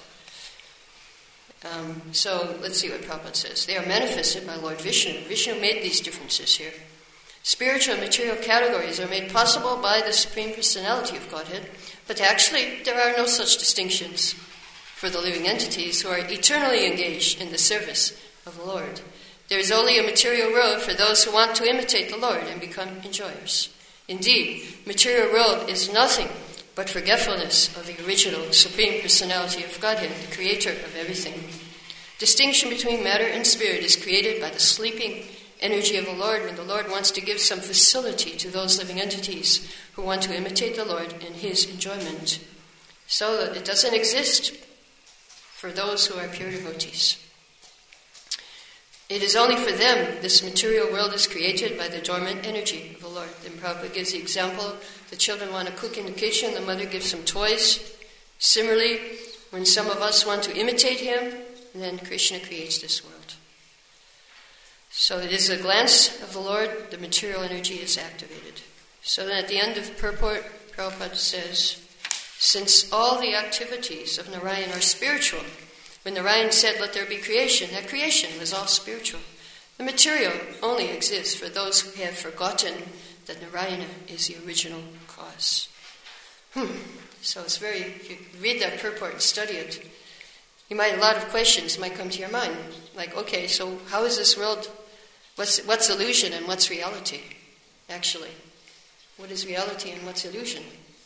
So let's see what Prabhupada says. They are manifested by Lord Vishnu. Vishnu made these differences here. Spiritual and material categories are made possible by the Supreme Personality of Godhead, but actually there are no such distinctions for the living entities who are eternally engaged in the service of the Lord. There is only a material world for those who want to imitate the Lord and become enjoyers. Indeed, material world is nothing but forgetfulness of the original Supreme Personality of Godhead, the creator of everything. Distinction between matter and spirit is created by the sleeping energy of the Lord when the Lord wants to give some facility to those living entities who want to imitate the Lord in His enjoyment. So that it doesn't exist for those who are pure devotees. It is only for them this material world is created by the dormant energy of the Lord. Then Prabhupada gives the example, the children want to cook in the kitchen, the mother gives them toys. Similarly, when some of us want to imitate Him, then Krishna creates this world. So it is a glance of the Lord, the material energy is activated. So then at the end of the purport, Prabhupada says, since all the activities of Narayan are spiritual, when Narayan said, let there be creation, that creation was all spiritual. The material only exists for those who have forgotten that Narayana is the original cause. So it's very, if you read that purport and study it, a lot of questions might come to your mind. Like, okay, so how is this world, what's illusion and what's reality, actually? What is reality and what's illusion?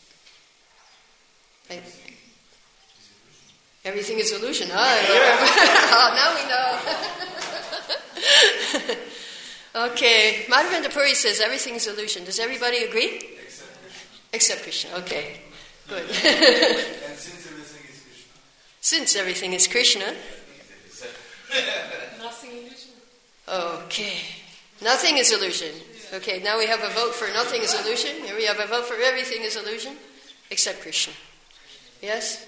Everything is illusion. Now we know. Okay, Madhavendra Puri says everything is illusion. Does everybody agree? Except Krishna. Okay, good. And since everything is Krishna. Since everything is Krishna. Nothing illusion. Okay, nothing is illusion. Okay, now we have a vote for nothing is illusion. Here we have a vote for everything is illusion, except Krishna. Yes?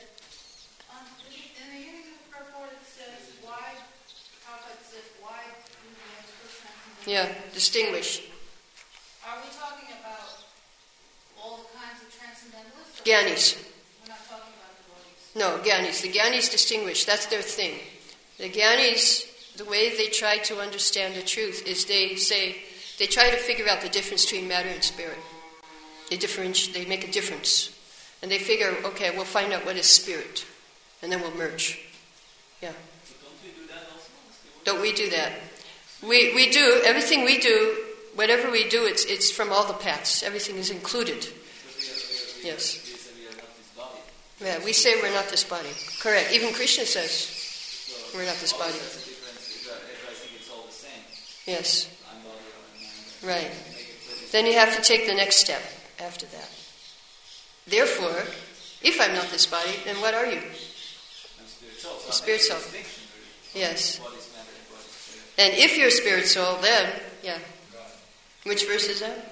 Yeah, distinguish. Are we talking about all kinds of transcendentalists? Gyanis. We're not talking about devotees. No, Gyanis. The Gyanis distinguish. That's their thing. The Gyanis, the way they try to understand the truth is they try to figure out the difference between matter and spirit. They make a difference. And they figure, okay, we'll find out what is spirit. And then we'll merge. Yeah. Don't we do that also? Don't we do that? We do, everything we do, whatever we do, it's from all the paths. Everything is included. Yes. We are not this body. Yeah, we say we're not this body. Correct. Even Krishna says we're not this body. That's the difference. If I think it's all the same. Yes. I'm body or I'm mind. Right. Then you have to take the next step after that. Therefore, if I'm not this body, then what are you? I'm spirit soul. So Spirit soul. Distinction, really. Yes. What is matter and what is spirit? And if you're spirit soul, then, yeah. Which verse is that?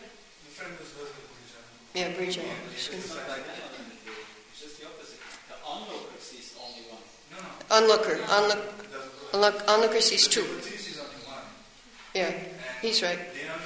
Yeah, Brijana. It's just the opposite. The onlooker sees only one. Onlooker sees two. Yeah, he's right.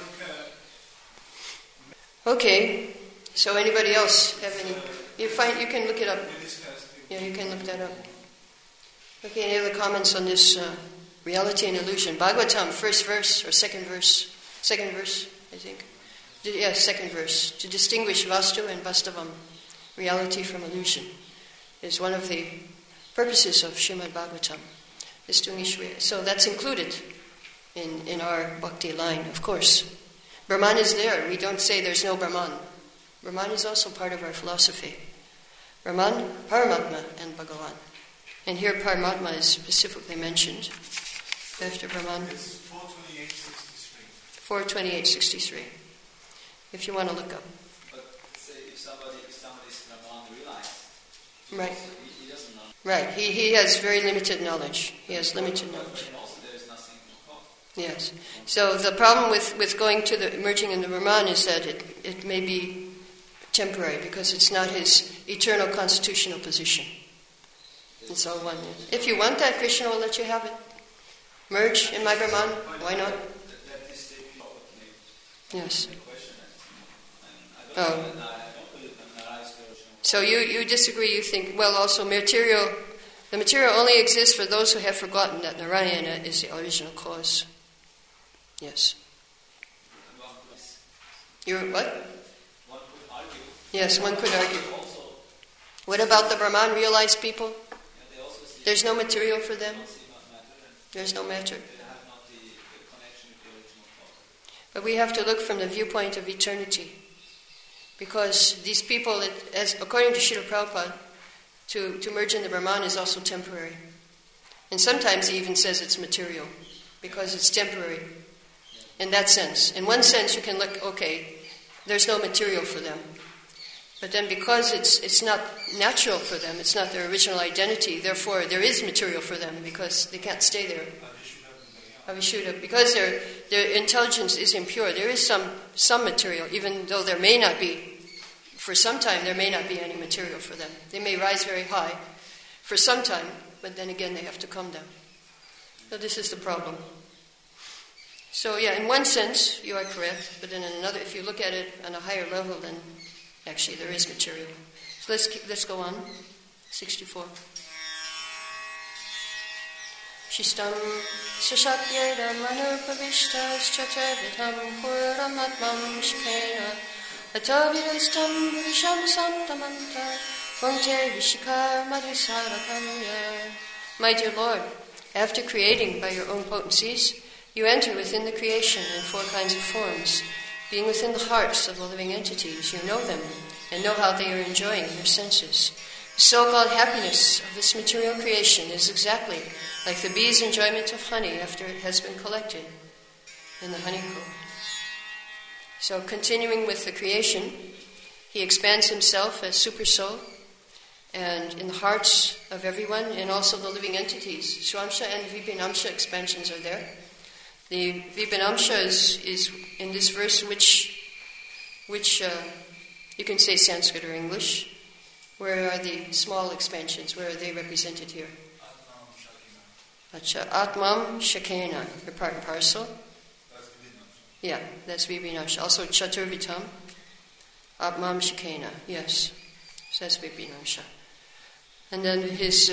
Okay, so anybody else have any? You can look it up. Yeah, you can look that up. Okay, any other comments on this reality and illusion? Bhagavatam, first verse or second verse? Second verse, I think. Yeah, second verse. To distinguish Vastu and Vastavam, reality from illusion, is one of the purposes of Srimad Bhagavatam. So that's included in our bhakti line, of course. Brahman is there. We don't say there's no Brahman. Brahman is also part of our philosophy. Brahman, Paramatma, and Bhagavan. And here Paramatma is specifically mentioned after Brahman. It's 428.63. 428.63. If you want to look up. But say if somebody's Brahman realized, Right. he doesn't know. Right. He has very limited knowledge. He has limited knowledge. And also there is nothing to call. Yes. So the problem with going to the merging in the Brahman is that it may be temporary because it's not his eternal constitutional position. It's all one. If you want that, Krishna will let you have it. Merge in my Brahman. Why not? That is taken Yes. The question is, I Oh. don't believe in Narayana spiritual. So you disagree, you think, well, also the material only exists for those who have forgotten that Narayana is the original cause. Yes. You're what? One could argue. Yes, one could argue. Also, What about the Brahman realized people? they also see There's no material for them. matter, and There's no matter. they have not the connection with the original cause. But we have to look from the viewpoint of eternity. Because these people, according to Srila Prabhupada, to merge in the Brahman is also temporary. And sometimes he even says it's material, because it's temporary. In that sense. In one sense you can look, okay, there's no material for them. But then because it's not natural for them, it's not their original identity, therefore there is material for them because they can't stay there. Avishuddha. Because their intelligence is impure, there is some material, even though there may not be. For some time there may not be any material for them. They may rise very high for some time, but then again they have to come down. So this is the problem. So yeah, in one sense you are correct, but then in another, if you look at it on a higher level, then actually there is material. So let's go on. 64. Shistam sashatyedam anupavishtas chachavitam puramatmam shikena atavirastam visham santamanta vante vishikar madhusarakamya. My dear Lord, after creating by your own potencies, you enter within the creation in 4 kinds of forms. Being within the hearts of the living entities, you know them and know how they are enjoying their senses. The so-called happiness of this material creation is exactly like the bee's enjoyment of honey after it has been collected in the honeycomb. So continuing with the creation, he expands himself as Super Soul and in the hearts of everyone and also the living entities. Swamsha and Vibhinamsha expansions are there. The Vibhinamsha is in this verse which you can say Sanskrit or English. Where are the small expansions? Where are they represented here? Atmam Shakena. They're part and parcel. Yeah, that's Vibhinamsha. Also Chaturvitam. Atmam Shakena. Yes. So that's Vibhinamsha. And then his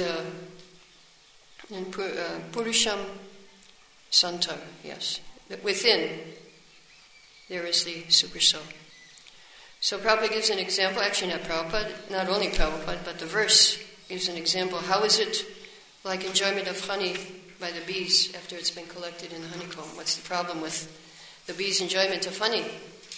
Purusham Santar, yes. Within, there is the Super Soul. So Prabhupada gives an example, actually not Prabhupada, not only Prabhupada, but the verse gives an example. How is it like enjoyment of honey by the bees after it's been collected in the honeycomb? What's the problem with the bees' enjoyment of honey?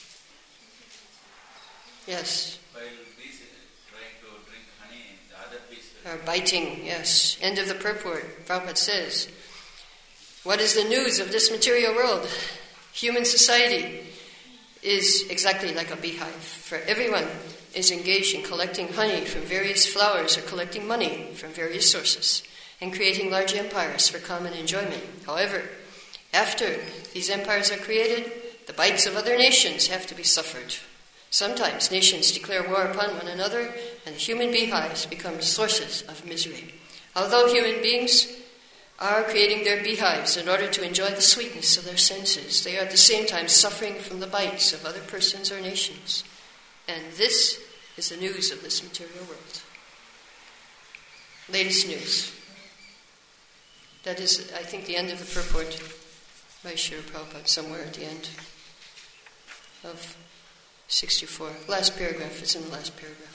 Yes. While bees trying to drink honey, the other bees are biting, yes. End of the purport. Prabhupada says, what is the news of this material world? Human society is exactly like a beehive, for everyone is engaged in collecting honey from various flowers or collecting money from various sources and creating large empires for common enjoyment. However, after these empires are created, the bites of other nations have to be suffered. Sometimes nations declare war upon one another and the human beehives become sources of misery. Although human beings are creating their beehives in order to enjoy the sweetness of their senses, they are at the same time suffering from the bites of other persons or nations. And this is the news of this material world. Latest news. That is, I think, the end of the purport by Srila Prabhupada, somewhere at the end of 64. Last paragraph, it's in the last paragraph.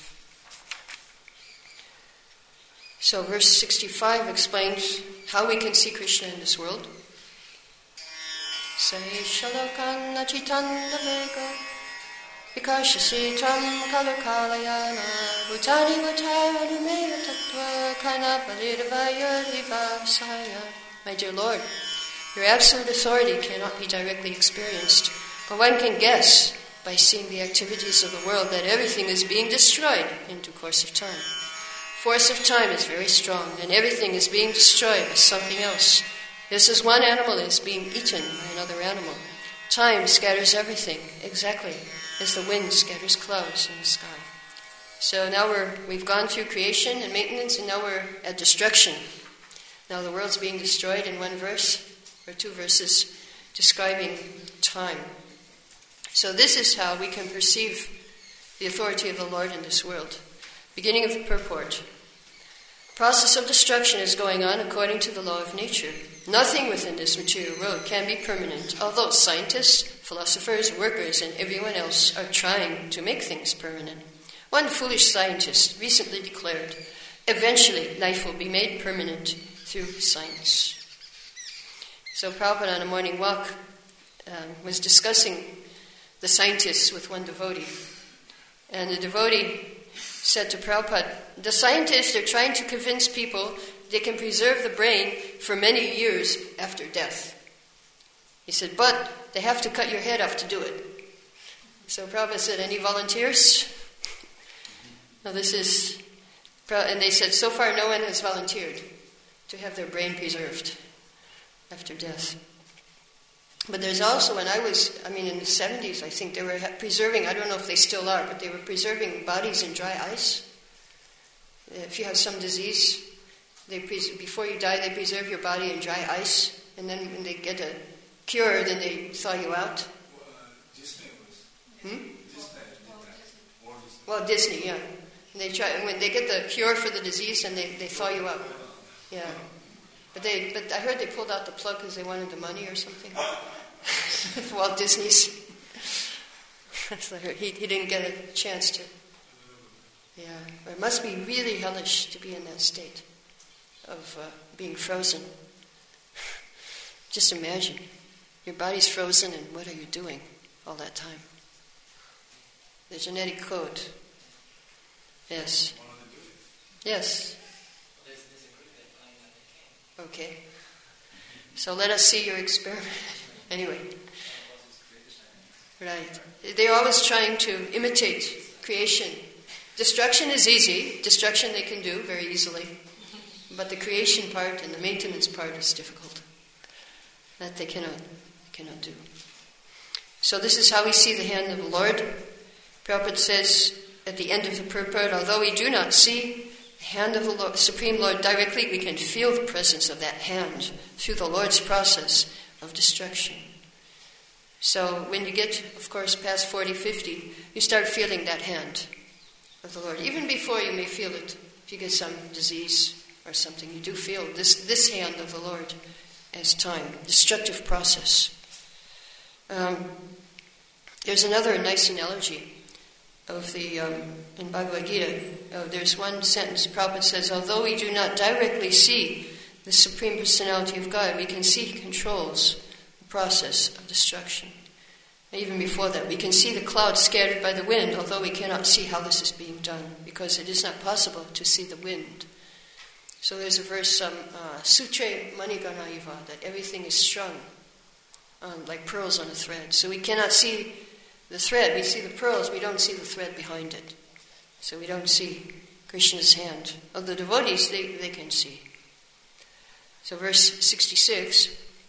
So verse 65 explains how we can see Krishna in this world. Say shalokan nachitanda vego vikashasi tam kalakalayana bhutani vatadumeva tattva kanavalidavaya divasaya. My dear Lord, your absolute authority cannot be directly experienced, but one can guess by seeing the activities of the world that everything is being destroyed in due course of time. Force of time is very strong, and everything is being destroyed by something else. Just as one animal is being eaten by another animal, time scatters everything, exactly as the wind scatters clouds in the sky. So now we've gone through creation and maintenance, and now we're at destruction. Now the world's being destroyed in one verse, or 2 verses, describing time. So this is how we can perceive the authority of the Lord in this world. Beginning of the purport. Process of destruction is going on according to the law of nature. Nothing within this material world can be permanent, although scientists, philosophers, workers, and everyone else are trying to make things permanent. One foolish scientist recently declared, eventually life will be made permanent through science. So Prabhupada on a morning walk was discussing the scientists with one devotee. And the devotee said to Prabhupada, the scientists are trying to convince people they can preserve the brain for many years after death. He said, but they have to cut your head off to do it. So Prabhupada said, any volunteers? And they said, so far no one has volunteered to have their brain preserved after death. But there's also, in the 70s, I think, they were preserving, I don't know if they still are, but they were preserving bodies in dry ice. If you have some disease, before you die, they preserve your body in dry ice, and then when they get a cure, then they thaw you out. Disney was. Hmm? Disney. Well, Disney, yeah. And when they get the cure for the disease, and they thaw you out. Yeah. But I heard they pulled out the plug because they wanted the money or something. Walt Disney's. So he didn't get a chance to. Yeah, it must be really hellish to be in that state of being frozen. Just imagine, your body's frozen, and what are you doing all that time? The genetic code. Yes. Yes. Okay. So let us see your experiment. Anyway. Right. They're always trying to imitate creation. Destruction is easy. Destruction they can do very easily. But the creation part and the maintenance part is difficult. That they cannot do. So this is how we see the hand of the Lord. Prabhupada says at the end of the purport, although we do not see the hand of the Lord, Supreme Lord directly, we can feel the presence of that hand through the Lord's process of destruction. So when you get, of course, past 40, 50, you start feeling that hand of the Lord. Even before you may feel it, if you get some disease or something, you do feel this hand of the Lord as time, destructive process. There's another nice analogy of the in Bhagavad Gita. There's one sentence, Prabhupada says, although we do not directly see the Supreme Personality of God, we can see He controls the process of destruction. Even before that, we can see the clouds scattered by the wind, although we cannot see how this is being done, because it is not possible to see the wind. So there's a verse, Sutre Manigana Iva, that everything is strung like pearls on a thread. So we cannot see the thread. We see the pearls, we don't see the thread behind it. So we don't see Krishna's hand. Of the devotees, they can see. So verse 66.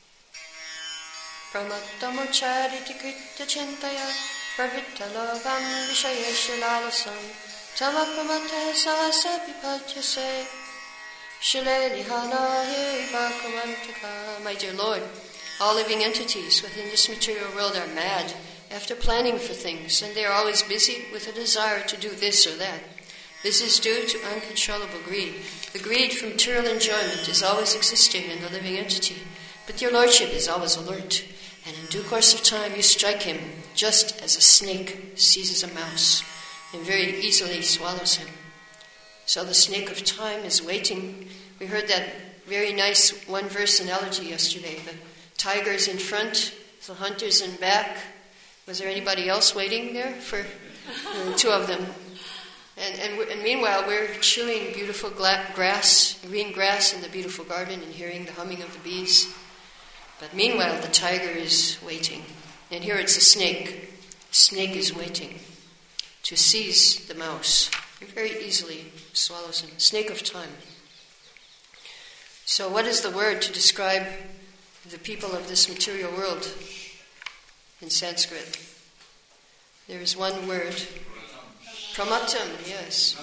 Pramatamochariti krita chintaya pravrittalavam vishayesha lalasam tamapramata sahasa pipajase shalelihana heva kamantaka. My dear Lord, all living entities within this material world are mad after planning for things, and they are always busy with a desire to do this or that. This is due to uncontrollable greed. The greed for material enjoyment is always existing in the living entity, but your Lordship is always alert, and in due course of time you strike him, just as a snake seizes a mouse and very easily swallows him. So the snake of time is waiting. We heard that very nice one-verse analogy yesterday. The tiger's in front, the hunter's in back. Was there anybody else waiting there for two of them? And meanwhile, we're chewing beautiful grass, green grass in the beautiful garden and hearing the humming of the bees. But meanwhile, the tiger is waiting. And here it's a snake. The snake is waiting to seize the mouse. It very easily swallows him. Snake of time. So what is the word to describe the people of this material world in Sanskrit? There is one word. Pramatam, yes.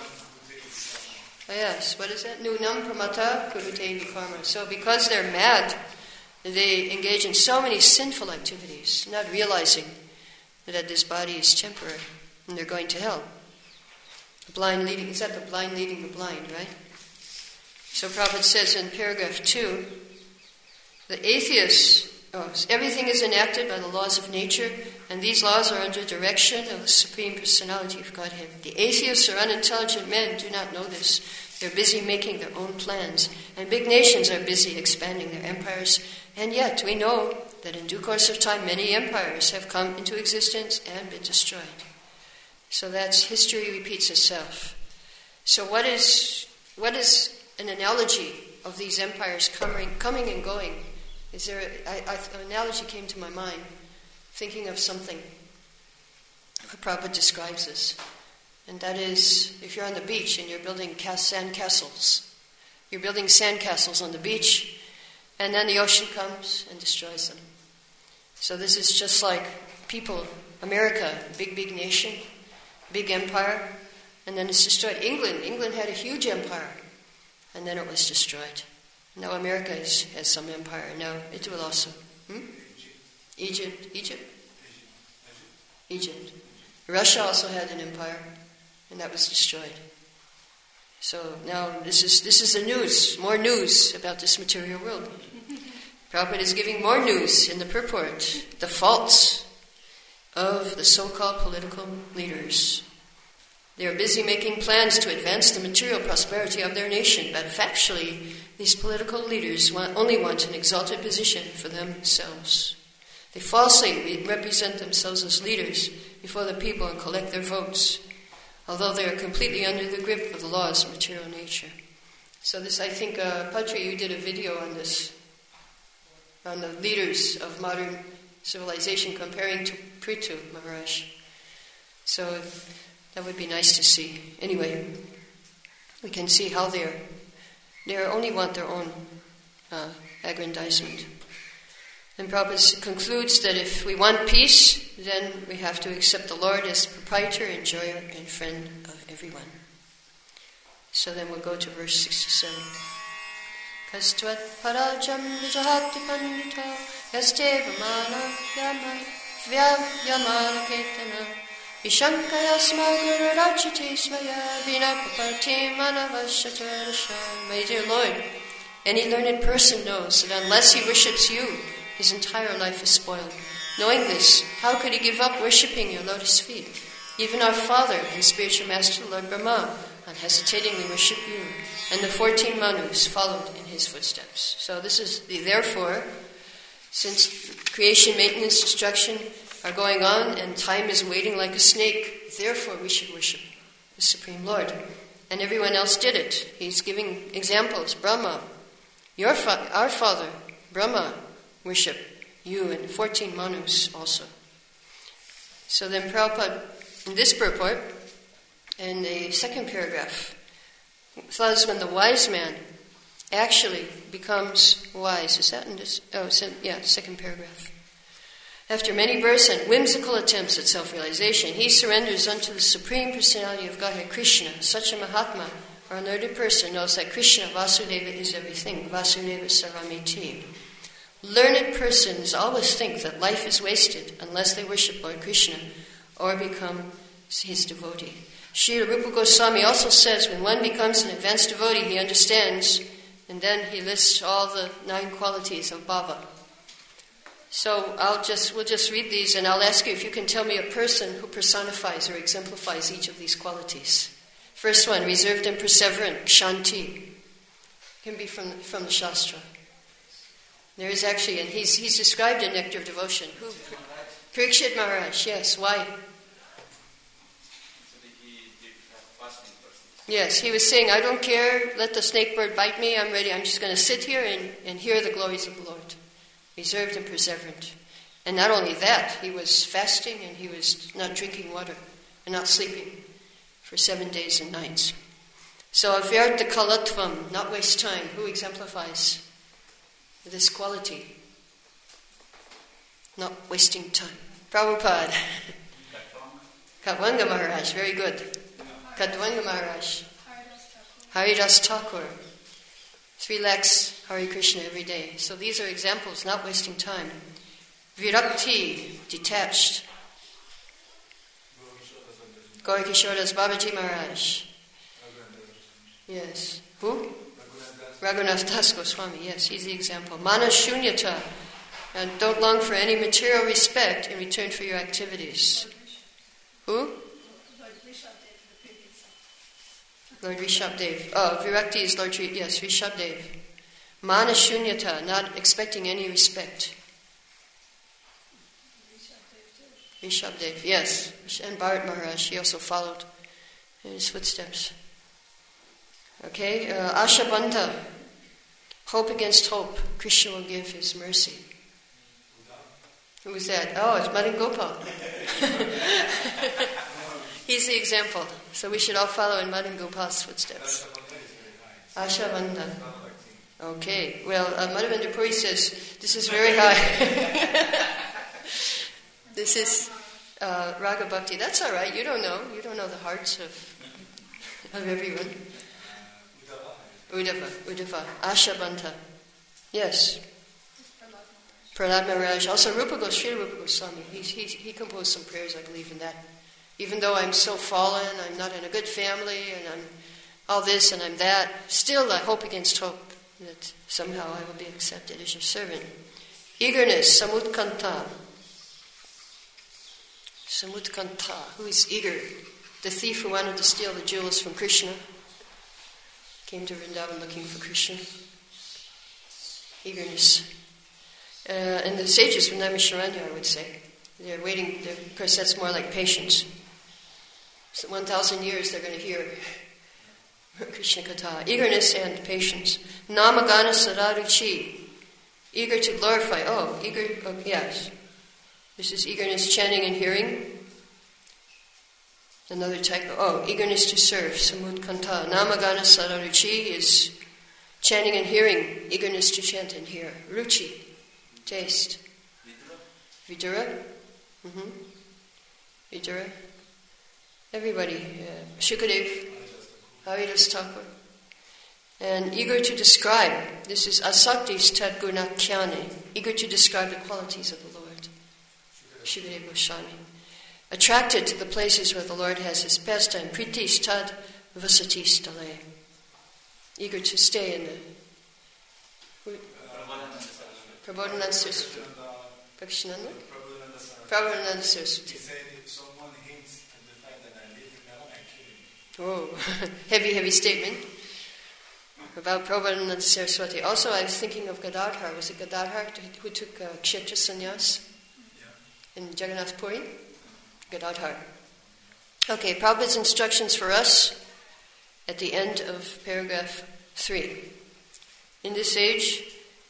Yes, what is that? Nunam pramata kurute vikarma. So because they're mad, they engage in so many sinful activities, not realizing that this body is temporary and they're going to hell. Is that the blind leading the blind, right? So Prabhupada says in paragraph 2, the atheists, everything is enacted by the laws of nature, and these laws are under direction of the Supreme Personality of Godhead. The atheists or unintelligent men do not know this. They're busy making their own plans, and big nations are busy expanding their empires, and yet we know that in due course of time many empires have come into existence and been destroyed. So that's history repeats itself. So what is an analogy of these empires coming and going? Is there an analogy came to my mind, thinking of something. Prabhupada describes this, and that is if you're on the beach and you're building sand castles. You're building sand castles on the beach, and then the ocean comes and destroys them. So this is just like people, America, big nation, big empire, and then it's destroyed. England had a huge empire, and then it was destroyed. Now America has some empire. Now it will also. Egypt. Russia also had an empire, and that was destroyed. So now this is the news, more news about this material world. Prabhupada is giving more news in the purport, the faults of the so-called political leaders. They are busy making plans to advance the material prosperity of their nation, but factually, these political leaders only want an exalted position for themselves. They falsely represent themselves as leaders before the people and collect their votes, although they are completely under the grip of the laws of material nature. So this, I think, Patri, you did a video on this, on the leaders of modern civilization comparing to Prithu Maharaj. So that would be nice to see. Anyway, we can see how they only want their own aggrandizement. And Prabhupada concludes that if we want peace, then we have to accept the Lord as the proprietor, enjoyer, and friend of everyone. So then we'll go to verse 67. Kastvat parajam vijahati pandita yaste vamana yamana ketana vishankaya smagara rachati svaya vinapaparti manavashatarasha. My dear Lord, any learned person knows that unless he worships you, his entire life is spoiled. Knowing this, how could he give up worshipping your lotus feet? Even our father and spiritual master, Lord Brahma, unhesitatingly worship you, and the 14 Manus followed in his footsteps. So this is the therefore, since creation, maintenance, destruction are going on, and time is waiting like a snake, therefore we should worship the Supreme Lord. And everyone else did it. He's giving examples. Brahma, our father, Brahma, worship you, and 14 Manus also. So then Prabhupada, in this purport, in the second paragraph, thus when the wise man actually becomes wise, is that in this? Second paragraph. After many births and whimsical attempts at self-realization, he surrenders unto the Supreme Personality of Godhead, Krishna. Such a Mahatma, or a learned person, knows that Krishna, Vasudeva, is everything. Vasudeva Saramiti. Learned persons always think that life is wasted unless they worship Lord Krishna or become his devotee. Srila Rupa Goswami also says when one becomes an advanced devotee, he understands, and then he lists all the 9 qualities of bhava. So we'll just read these, and I'll ask you if you can tell me a person who personifies or exemplifies each of these qualities. First one, reserved and perseverant, kshanti. Can be from the Shastra. There is actually, and he's described in Nectar of Devotion. Who? Parikshit Maharaj, yes. Why? Yes, he was saying, I don't care, let the snake bird bite me, I'm ready, I'm just going to sit here and hear the glories of the Lord. Reserved and perseverant. And not only that, he was fasting and he was not drinking water and not sleeping for 7 days and nights. So avyartha kalatvam, not waste time, who exemplifies this quality? Not wasting time. Prabhupada. Katwanga Maharaj, very good. Kadwanga Maharaj, Haridas Thakur, 3 lakhs Hare Krishna every day. So these are examples, not wasting time. Virakti, detached. Gaura Kishore Das Babaji Maharaj. Yes. Who? Raghunath Das Goswami. Yes, he's the example. Mana Shunyata. And don't long for any material respect in return for your activities. Who? Lord Rishabdev. Oh, Virakti is Lord Rishabdev. Mana Shunyata, not expecting any respect. Rishabdev, yes. And Bharat Maharaj, he also followed in his footsteps. Okay, Ashabandha, hope against hope. Krishna will give his mercy. Who was that? Oh, it's Madan Gopal. He's the example. So we should all follow in Madan Gopal's footsteps. Ashabandha. Okay, well, Madhavendra Puri says, this is very high. This is Raga Bhakti. That's all right. You don't know. You don't know the hearts of everyone. Uddhava. Ashabandha. Yes. Prahlad Maharaj. Also Srila Rupa Goswami. He composed some prayers, I believe, in that. Even though I'm so fallen, I'm not in a good family, and I'm all this and I'm that, still I hope against hope that somehow I will be accepted as your servant. Eagerness, samutkanta. Samutkanta, who is eager? The thief who wanted to steal the jewels from Krishna came to Vrindavan looking for Krishna. Eagerness. And the sages from Naimisharanya, I would say, they're waiting. Of course, that's more like patience. So 1,000 years they're going to hear Krishna Katha. Eagerness and patience. Namagana sadaruchi. Eager to glorify. Yes. This is eagerness, chanting and hearing. Another type of, eagerness to serve. Samutkanta. Namagana sadaruchi is chanting and hearing. Eagerness to chant and hear. Ruchi. Taste. Vidura. Vidura. Everybody. Shukadev. Haridas Thakur. And eager to describe. This is asaktis tad guna khyane. Eager to describe the qualities of the Lord. Shukadev Goswami. Attracted to the places where the Lord has his pastime. Pritis tad vasatis dale. Eager to stay in the Prabodhananda Saraswati. Prakashananda? Prabodhananda Saraswati. He said if someone hints at the fact that I live in Maran, I kill him. Heavy statement about Prabodhananda Saraswati. Also, I was thinking of Gadadhar. Was it Gadadhar who took Kshetra Sannyas in Jagannath Puri? Gadadhar. Okay, Prabhupada's instructions for us at the end of paragraph 3. In this age,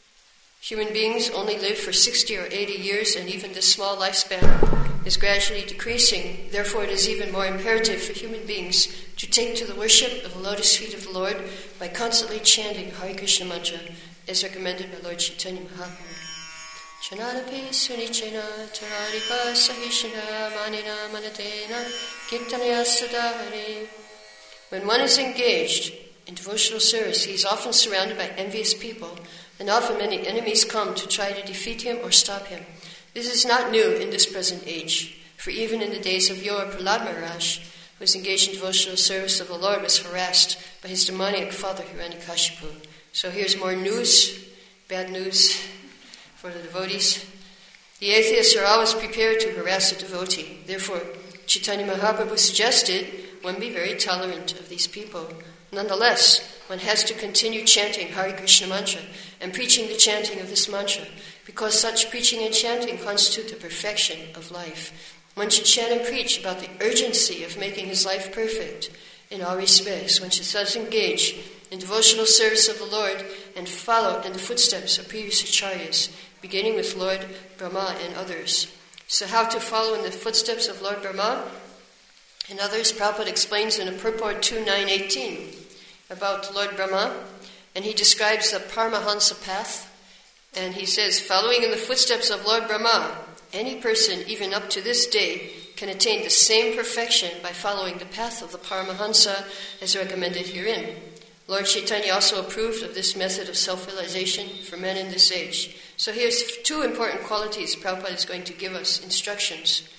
human beings only live for 60 or 80 years, and even this small lifespan is gradually decreasing. Therefore, it is even more imperative for human beings to take to the worship of the lotus feet of the Lord by constantly chanting Hare Krishna mantra, as recommended by Lord Chaitanya Mahaprabhu. Chanadapi sunichena tararipa sahishana manina manatena kirtanaya sadahare. When one is engaged in devotional service, he is often surrounded by envious people, and often many enemies come to try to defeat him or stop him. This is not new in this present age, for even in the days of Yoga, Prahlad Maharaj, who was engaged in devotional service of the Lord, was harassed by his demoniac father Hiranyakashipu. So here's more news, bad news for the devotees. The atheists are always prepared to harass a devotee. Therefore, Chaitanya Mahaprabhu suggested one be very tolerant of these people. Nonetheless, one has to continue chanting Hare Krishna mantra and preaching the chanting of this mantra, because such preaching and chanting constitute the perfection of life. One should chant and preach about the urgency of making his life perfect in all respects. One should thus engage in devotional service of the Lord and follow in the footsteps of previous acharyas, beginning with Lord Brahma and others. So how to follow in the footsteps of Lord Brahma and others? Prabhupada explains in a purport 2.9.18 about Lord Brahma, and he describes the Paramahansa path, and he says, following in the footsteps of Lord Brahma, any person, even up to this day, can attain the same perfection by following the path of the Paramahansa as recommended herein. Lord Chaitanya also approved of this method of self-realization for men in this age. So here's two important qualities Prabhupada is going to give us instructions.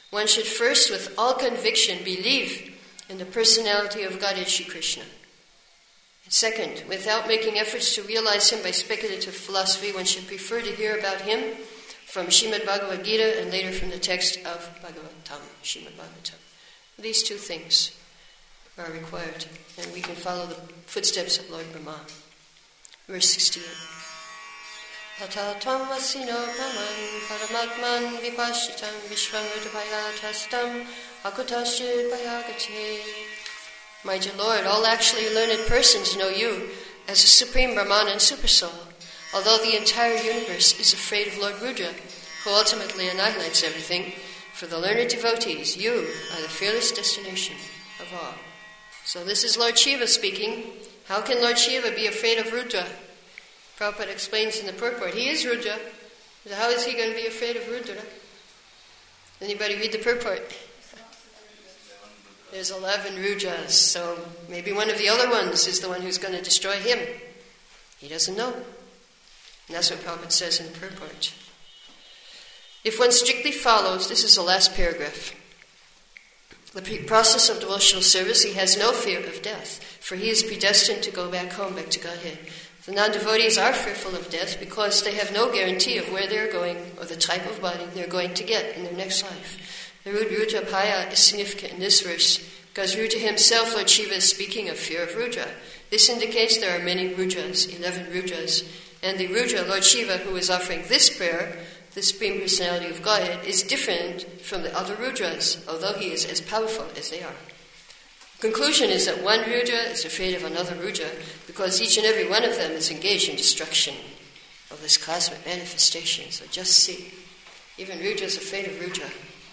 One should first, with all conviction, believe in the personality of Godhead Shri Krishna. And second, without making efforts to realize him by speculative philosophy, one should prefer to hear about him from Srimad Bhagavad Gita and later from the text of Bhagavatam, Srimad Bhagavatam. These two things are required, and we can follow the footsteps of Lord Brahma. Verse 68. Tata tvam vasino brahman paramatman vipashitam vishvamrutabhayatastam akutaschid bhayagate. My dear Lord, all actually learned persons know you as a supreme Brahman and supersoul, although the entire universe is afraid of Lord Rudra, who ultimately annihilates everything. For the learned devotees, you are the fearless destination of all. So this is Lord Shiva speaking. How can Lord Shiva be afraid of Rudra? Prabhupada explains in the purport, he is Rudra. So how is he going to be afraid of Rudra? Anybody read the purport? There's 11 Rudras, so maybe one of the other ones is the one who's going to destroy him. He doesn't know. And that's what Prabhupada says in the purport. If one strictly follows, this is the last paragraph, the process of devotional service, he has no fear of death, for he is predestined to go back home, back to Godhead. The non-devotees are fearful of death because they have no guarantee of where they're going or the type of body they're going to get in their next life. The Rudra Bhaya is significant in this verse because Rudra himself, Lord Shiva, is speaking of fear of Rudra. This indicates there are many Rudras, 11 Rudras, and the Rudra, Lord Shiva, who is offering this prayer, the Supreme Personality of Godhead, is different from the other Rudras, although he is as powerful as they are. Conclusion is that one Rudra is afraid of another Rudra because each and every one of them is engaged in destruction of this cosmic manifestation. So just see, even Rudra is afraid of Rudra.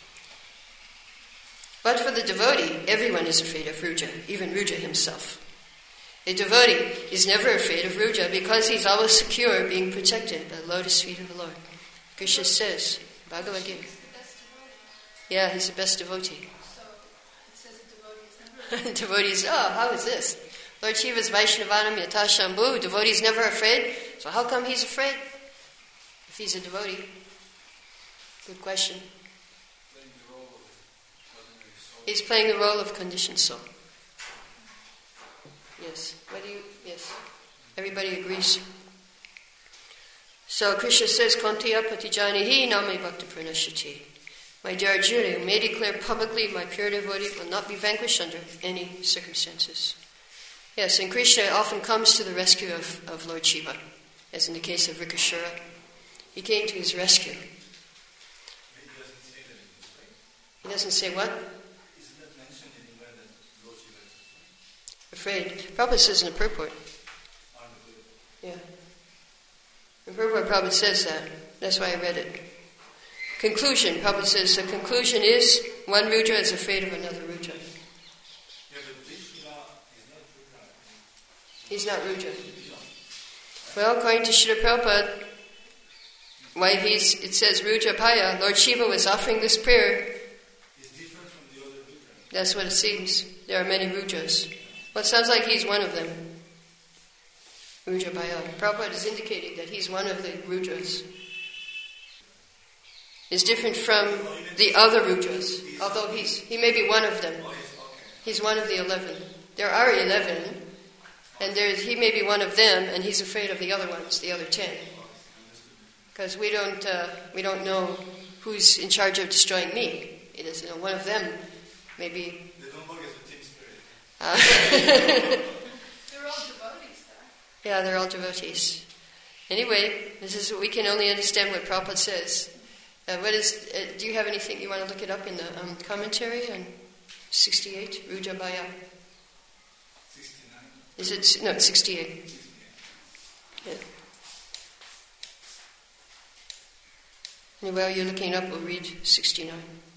But for the devotee, everyone is afraid of Rudra, even Rudra himself. A devotee is never afraid of Rudra because he's always secure, being protected by the lotus feet of the Lord. Krishna says, Bhagavad Gita. Yeah, he's the best devotee. Devotees, how is this? Lord Shiva's Vaishnavanam Yata Shambhu, devotee's never afraid. So how come he's afraid? If he's a devotee? Good question. He's playing the role of conditioned soul. Yes. Yes. Everybody agrees. So Krishna says, Kontiya patijanihi name bhakta pranashati. My dear Arjuna, you may declare publicly my pure devotee will not be vanquished under any circumstances. Yes, and Krishna often comes to the rescue of Lord Shiva, as in the case of Rikashura. He came to his rescue. He doesn't say what? Isn't that mentioned anywhere that Lord Shiva is afraid? Prabhupada says in the purport. Yeah. The purport Prabhupada says that. That's why I read it. Conclusion, Prabhupada says, the conclusion is one Rudra is afraid of another Rudra. Yeah, but Vishnu is not Rudra. He's not Rudra. Well, according to Srila Prabhupada, it says Rudra Bhaya, Lord Shiva was offering this prayer. He's different from the other Rudra. That's what it seems. There are many Rudras. Well, it sounds like he's one of them. Rudra Bhaya. Prabhupada is indicating that he's one of the Rudras. Is different from the other Rudras, although he may be one of them. He's one of the 11. There are 11, and he may be one of them, and he's afraid of the other ones, the other 10, because we don't know who's in charge of destroying me. It is one of them, maybe. They don't work as a team spirit. They're all devotees, though. Yeah, they're all devotees. Anyway, we can only understand what Prabhupada says. Do you have anything you want to look it up in the commentary on 68, Rudra Bhaya? 69. Is it? No, it's 68. Yeah. Anyway, while you're looking it up, we'll read 69.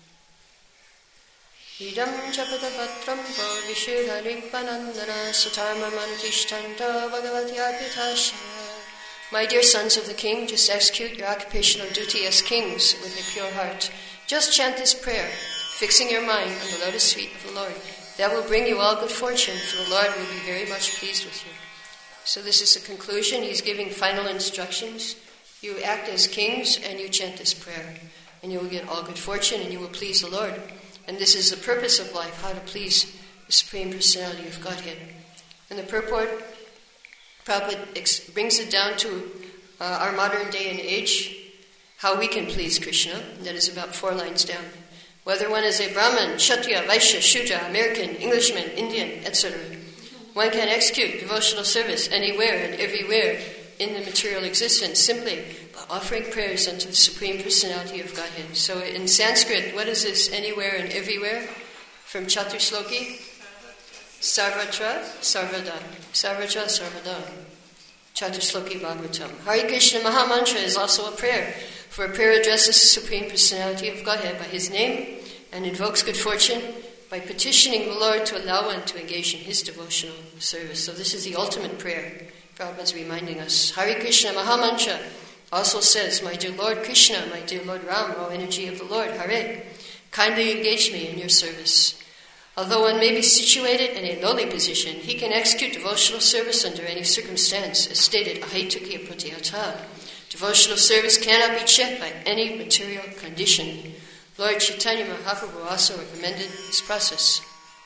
Idam chapadapatram vo vishudharikvanandana satarma manutishtanta bhagavati arpitashaya. My dear sons of the king, just execute your occupational duty as kings with a pure heart. Just chant this prayer, fixing your mind on the lotus feet of the Lord. That will bring you all good fortune, for the Lord will be very much pleased with you. So this is the conclusion. He's giving final instructions. You act as kings and you chant this prayer. and you will get all good fortune, and you will please the Lord. And this is the purpose of life, how to please the Supreme Personality of Godhead. And the purport, Prabhupada brings it down to our modern day and age, how we can please Krishna. That is about 4 lines down. Whether one is a Brahmin, Kshatriya, Vaishya, Shudra, American, Englishman, Indian, etc., one can execute devotional service anywhere and everywhere in the material existence simply by offering prayers unto the Supreme Personality of Godhead. So in Sanskrit, what is this anywhere and everywhere? From Chatusloki? Sarvatra, Sarvada. Sarvatra, Sarvada. Chatusloki Bhagavatam. Hare Krishna Mahamantra is also a prayer, for a prayer addresses the Supreme Personality of Godhead by His name and invokes good fortune by petitioning the Lord to allow one to engage in His devotional service. So this is the ultimate prayer. Prabhupada is reminding us. Hare Krishna Mahamantra also says, my dear Lord Krishna, my dear Lord Ram, O energy of the Lord, Hare, kindly engage me in your service. Although one may be situated in a lowly position, he can execute devotional service under any circumstance, as stated, Ahaitukiya Pratyata. Devotional service cannot be checked by any material condition. Lord Chaitanya Mahaprabhu also recommended this process.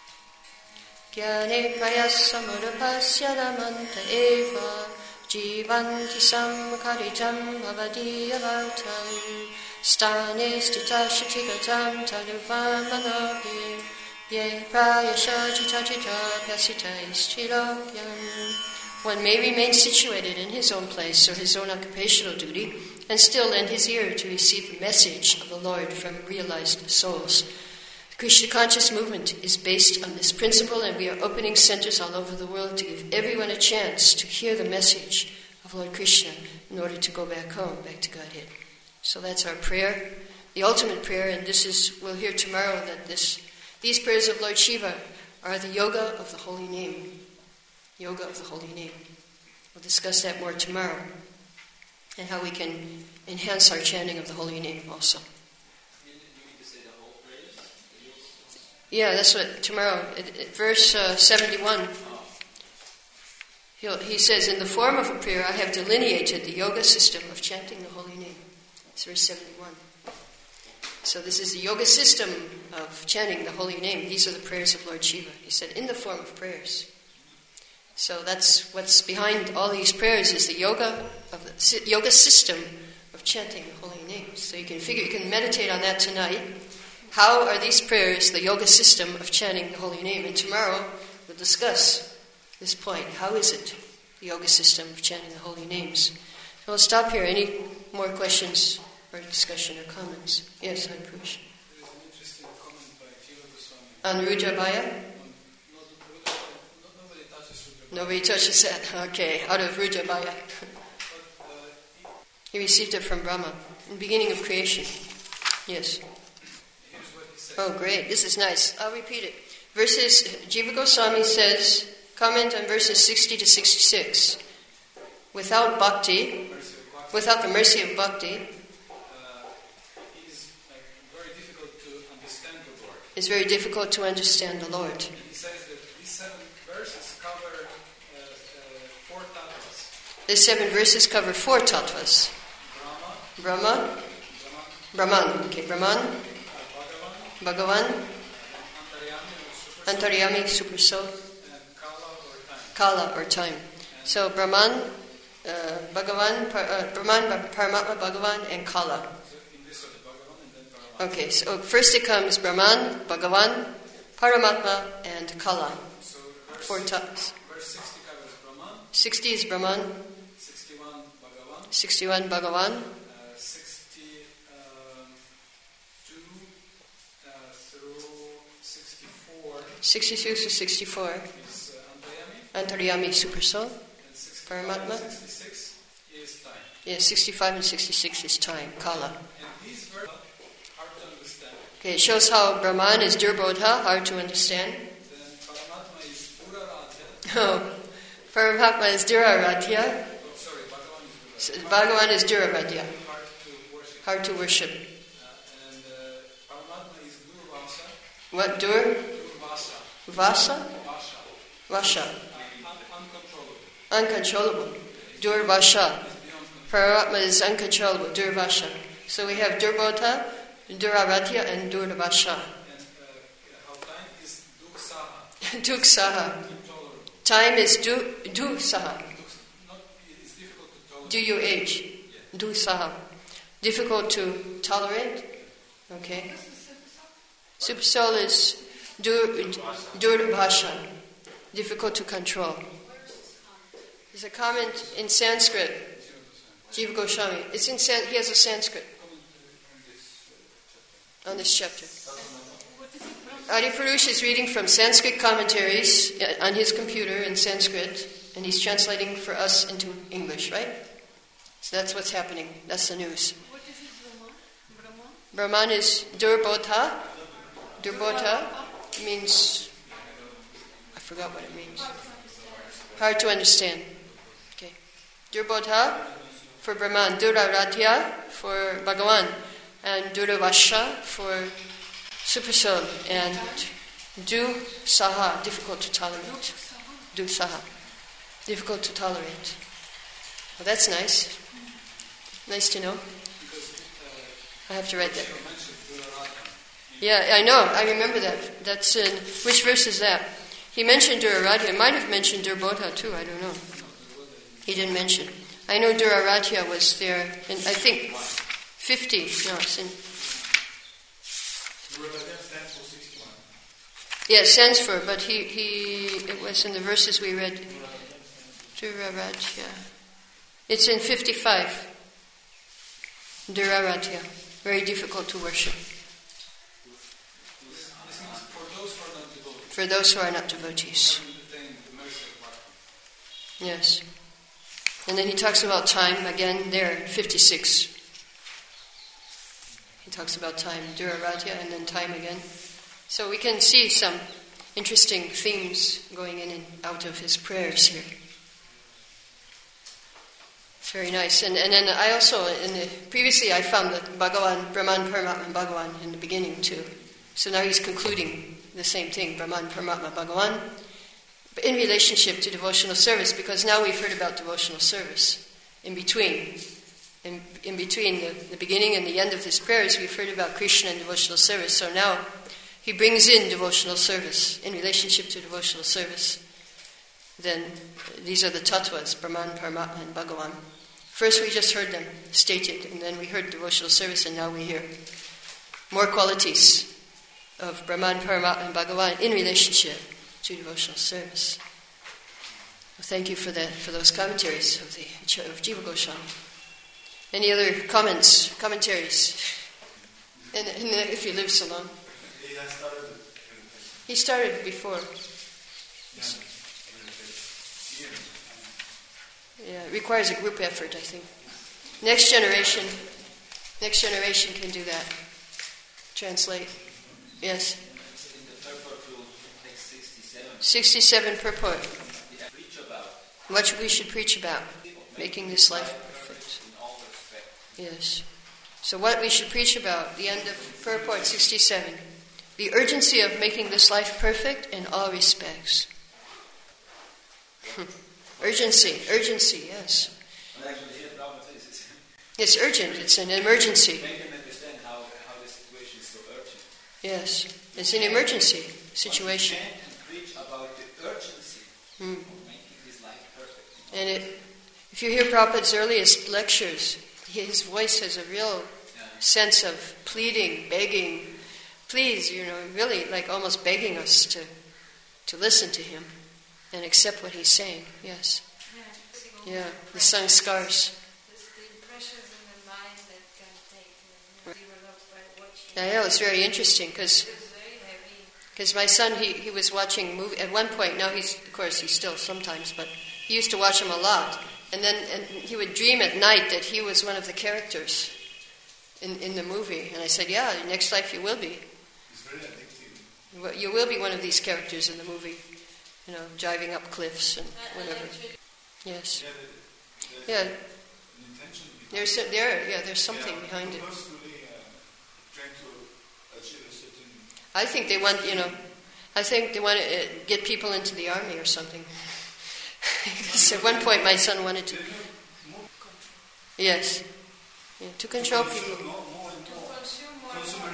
Jnane prayasamurapasya ramanta eva jivanti samkaritam avadiyavartam stane stita shatikatam taduvamanopi ye prayasha chitachita pyasitais trilokyan. One may remain situated in his own place or his own occupational duty and still lend his ear to receive the message of the Lord from realized souls. The Krishna conscious movement is based on this principle, and we are opening centers all over the world to give everyone a chance to hear the message of Lord Krishna in order to go back home, back to Godhead. So that's our prayer, the ultimate prayer, and we'll hear tomorrow that these prayers of Lord Shiva are the yoga of the holy name. Yoga of the holy name. We'll discuss that more tomorrow, and how we can enhance our chanting of the holy name also. You need to say the whole prayers? Yeah, that's what tomorrow, verse 71. He says, in the form of a prayer, I have delineated the yoga system of chanting the holy name. It's verse 71. So this is the yoga system of chanting the holy name. These are the prayers of Lord Shiva. He said, in the form of prayers. So that's what's behind all these prayers, is the yoga system of chanting the holy name. So you can meditate on that tonight. How are these prayers the yoga system of chanting the holy name? And tomorrow we'll discuss this point. How is it the yoga system of chanting the holy names? So we'll stop here. Any more questions or discussion or comments? Yes, I appreciate. There is an interesting comment by Jiva Goswami. On Rujabhaya? Nobody touches that. Okay, out of Rujabhaya. He received it from Brahma in the beginning of creation. Yes. Oh, great. This is nice. I'll repeat it. Jiva Goswami says, comment on verses 60 to 66. Without bhakti, without the mercy of bhakti, it's very difficult to understand the Lord. He says that these 7 verses cover 4 tattvas. These 7 verses cover 4 tattvas. Brahman, Bhagavan, Antaryami, Super Soul, and Kala or time. So Brahman, Bhagavan, Paramatma, Bhagavan, and Kala. Okay, so first it comes Brahman, Bhagavan, Paramatma, and Kala. 4 tattvas. Verse 60 covers Brahman. 60 is Brahman. 61 Bhagavan. 62 through 64. 62 to 64. Is Antaryami, Super Soul. And 65 Paramatma. and 66 is time. Yeah, 65 and 66 is time, Kala. And these verses are hard to understand. Okay, it shows how Brahman is Durbodha, hard to understand. Then Paramatma is Duraradhya. Oh, Paramatma is Duraradhya. Oh, sorry, Bhagavan is Duraradhya. Bhagavan is Duraradhya, Hard to worship. hard to worship. And Paramatma is Durvasa. What, Durvasa. Vasa? Vasha. Vasha. Uncontrollable. Uncontrollable. Durvasha. Beyond control. Paramatma is uncontrollable, Durvasha. So we have Durbodha, Duraratya and Durvasha. And how time is duksaha. Duksaha. Intolerable. Time is dusaha. It's difficult to tolerate. D-U-H. Dusaha. Difficult to tolerate. Okay. Supersoul is Durvasha. Difficult to control. There's a comment in Sanskrit. Jiva Goswami. It's in he has a Sanskrit on this chapter. Adipurush is reading from Sanskrit commentaries on his computer in Sanskrit, and he's translating for us into English, right? So that's what's happening. That's the news. What is it, Brahman? Brahman is Durbodha. Durbodha means, I forgot what it means. Hard to understand. Okay. Durbodha for Brahman, Duraratya for Bhagavan, and Durvasha for Supersoul, and Dusaha, difficult to tolerate. Dusaha, difficult to tolerate. Well, that's nice. Nice to know. I have to write that. Yeah, I know. I remember that. That's in, which verse is that? He mentioned Duraratya. Might have mentioned Durbodha too. I don't know. He didn't mention. I know Duraratya was there in, I think, 50. No, it's in. Yeah, it stands for, but it was in the verses we read. Duraratya. It's in 55. Duraratya. Very difficult to worship. For those who are not devotees. Yes. And then he talks about time again there, 56. He talks about time, Duraratya, and then time again. So we can see some interesting themes going in and out of his prayers here. It's very nice. And then I also, previously I found that Bhagavan, Brahman, Paramatma, Bhagavan in the beginning too. So now he's concluding the same thing, Brahman, Paramatma, Bhagavan, in relationship to devotional service, because now we've heard about devotional service. In between the beginning and the end of his prayers, we've heard about Krishna and devotional service. So now he brings in devotional service, in relationship to devotional service. Then these are the tattvas, Brahman, Paramatma, and Bhagavan. First we just heard them stated, and then we heard devotional service, and now we hear more qualities of Brahman, Paramatma, and Bhagavan in relationship to devotional service. Well, thank you for that, for those commentaries of Jiva Goswami. Any other commentaries? And if he lives so long. He started before. Yeah, it requires a group effort, I think. Next generation can do that. Translate. Yes. In the purport to text 67. 67 purport. Preach about. What we should preach about. Making this life perfect. In all respects. Yes. So what we should preach about, the end of purport 67. The urgency of making this life perfect in all respects. Urgency, yes. It's urgent, it's an emergency. Make them understand how the situation is so urgent. Yes, it's an emergency situation. Chant and preach about the urgency of making this life perfect. And if you hear Prabhupada's earliest lectures, his voice has a real sense of pleading, begging. Please, really like almost begging us to listen to him and accept what he's saying. Yes. Yeah, the sanskars. The impressions in the mind that can take developed by watching. I know, it's very interesting because It's very heavy. my son, he was watching movie at one point. Now he's still sometimes, but he used to watch them a lot. And he would dream at night that he was one of the characters in the movie. And I said, yeah, next life you will be. It's very addictive. You will be one of these characters in the movie, driving up cliffs and whatever. Yes. Yeah. There's something behind it. I think they want, to get people into the army or something. Because at one point my son wanted to. Yes. Yeah, to control people. To consume more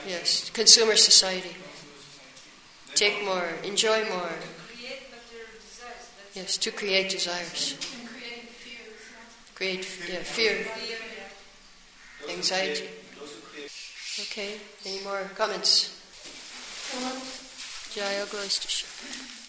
Yes, consumer society. Take more, enjoy more. Create material desires. Yes, to create desires. And create fear. Create fear, anxiety. Okay, any more comments? Jaya goes to Shiva.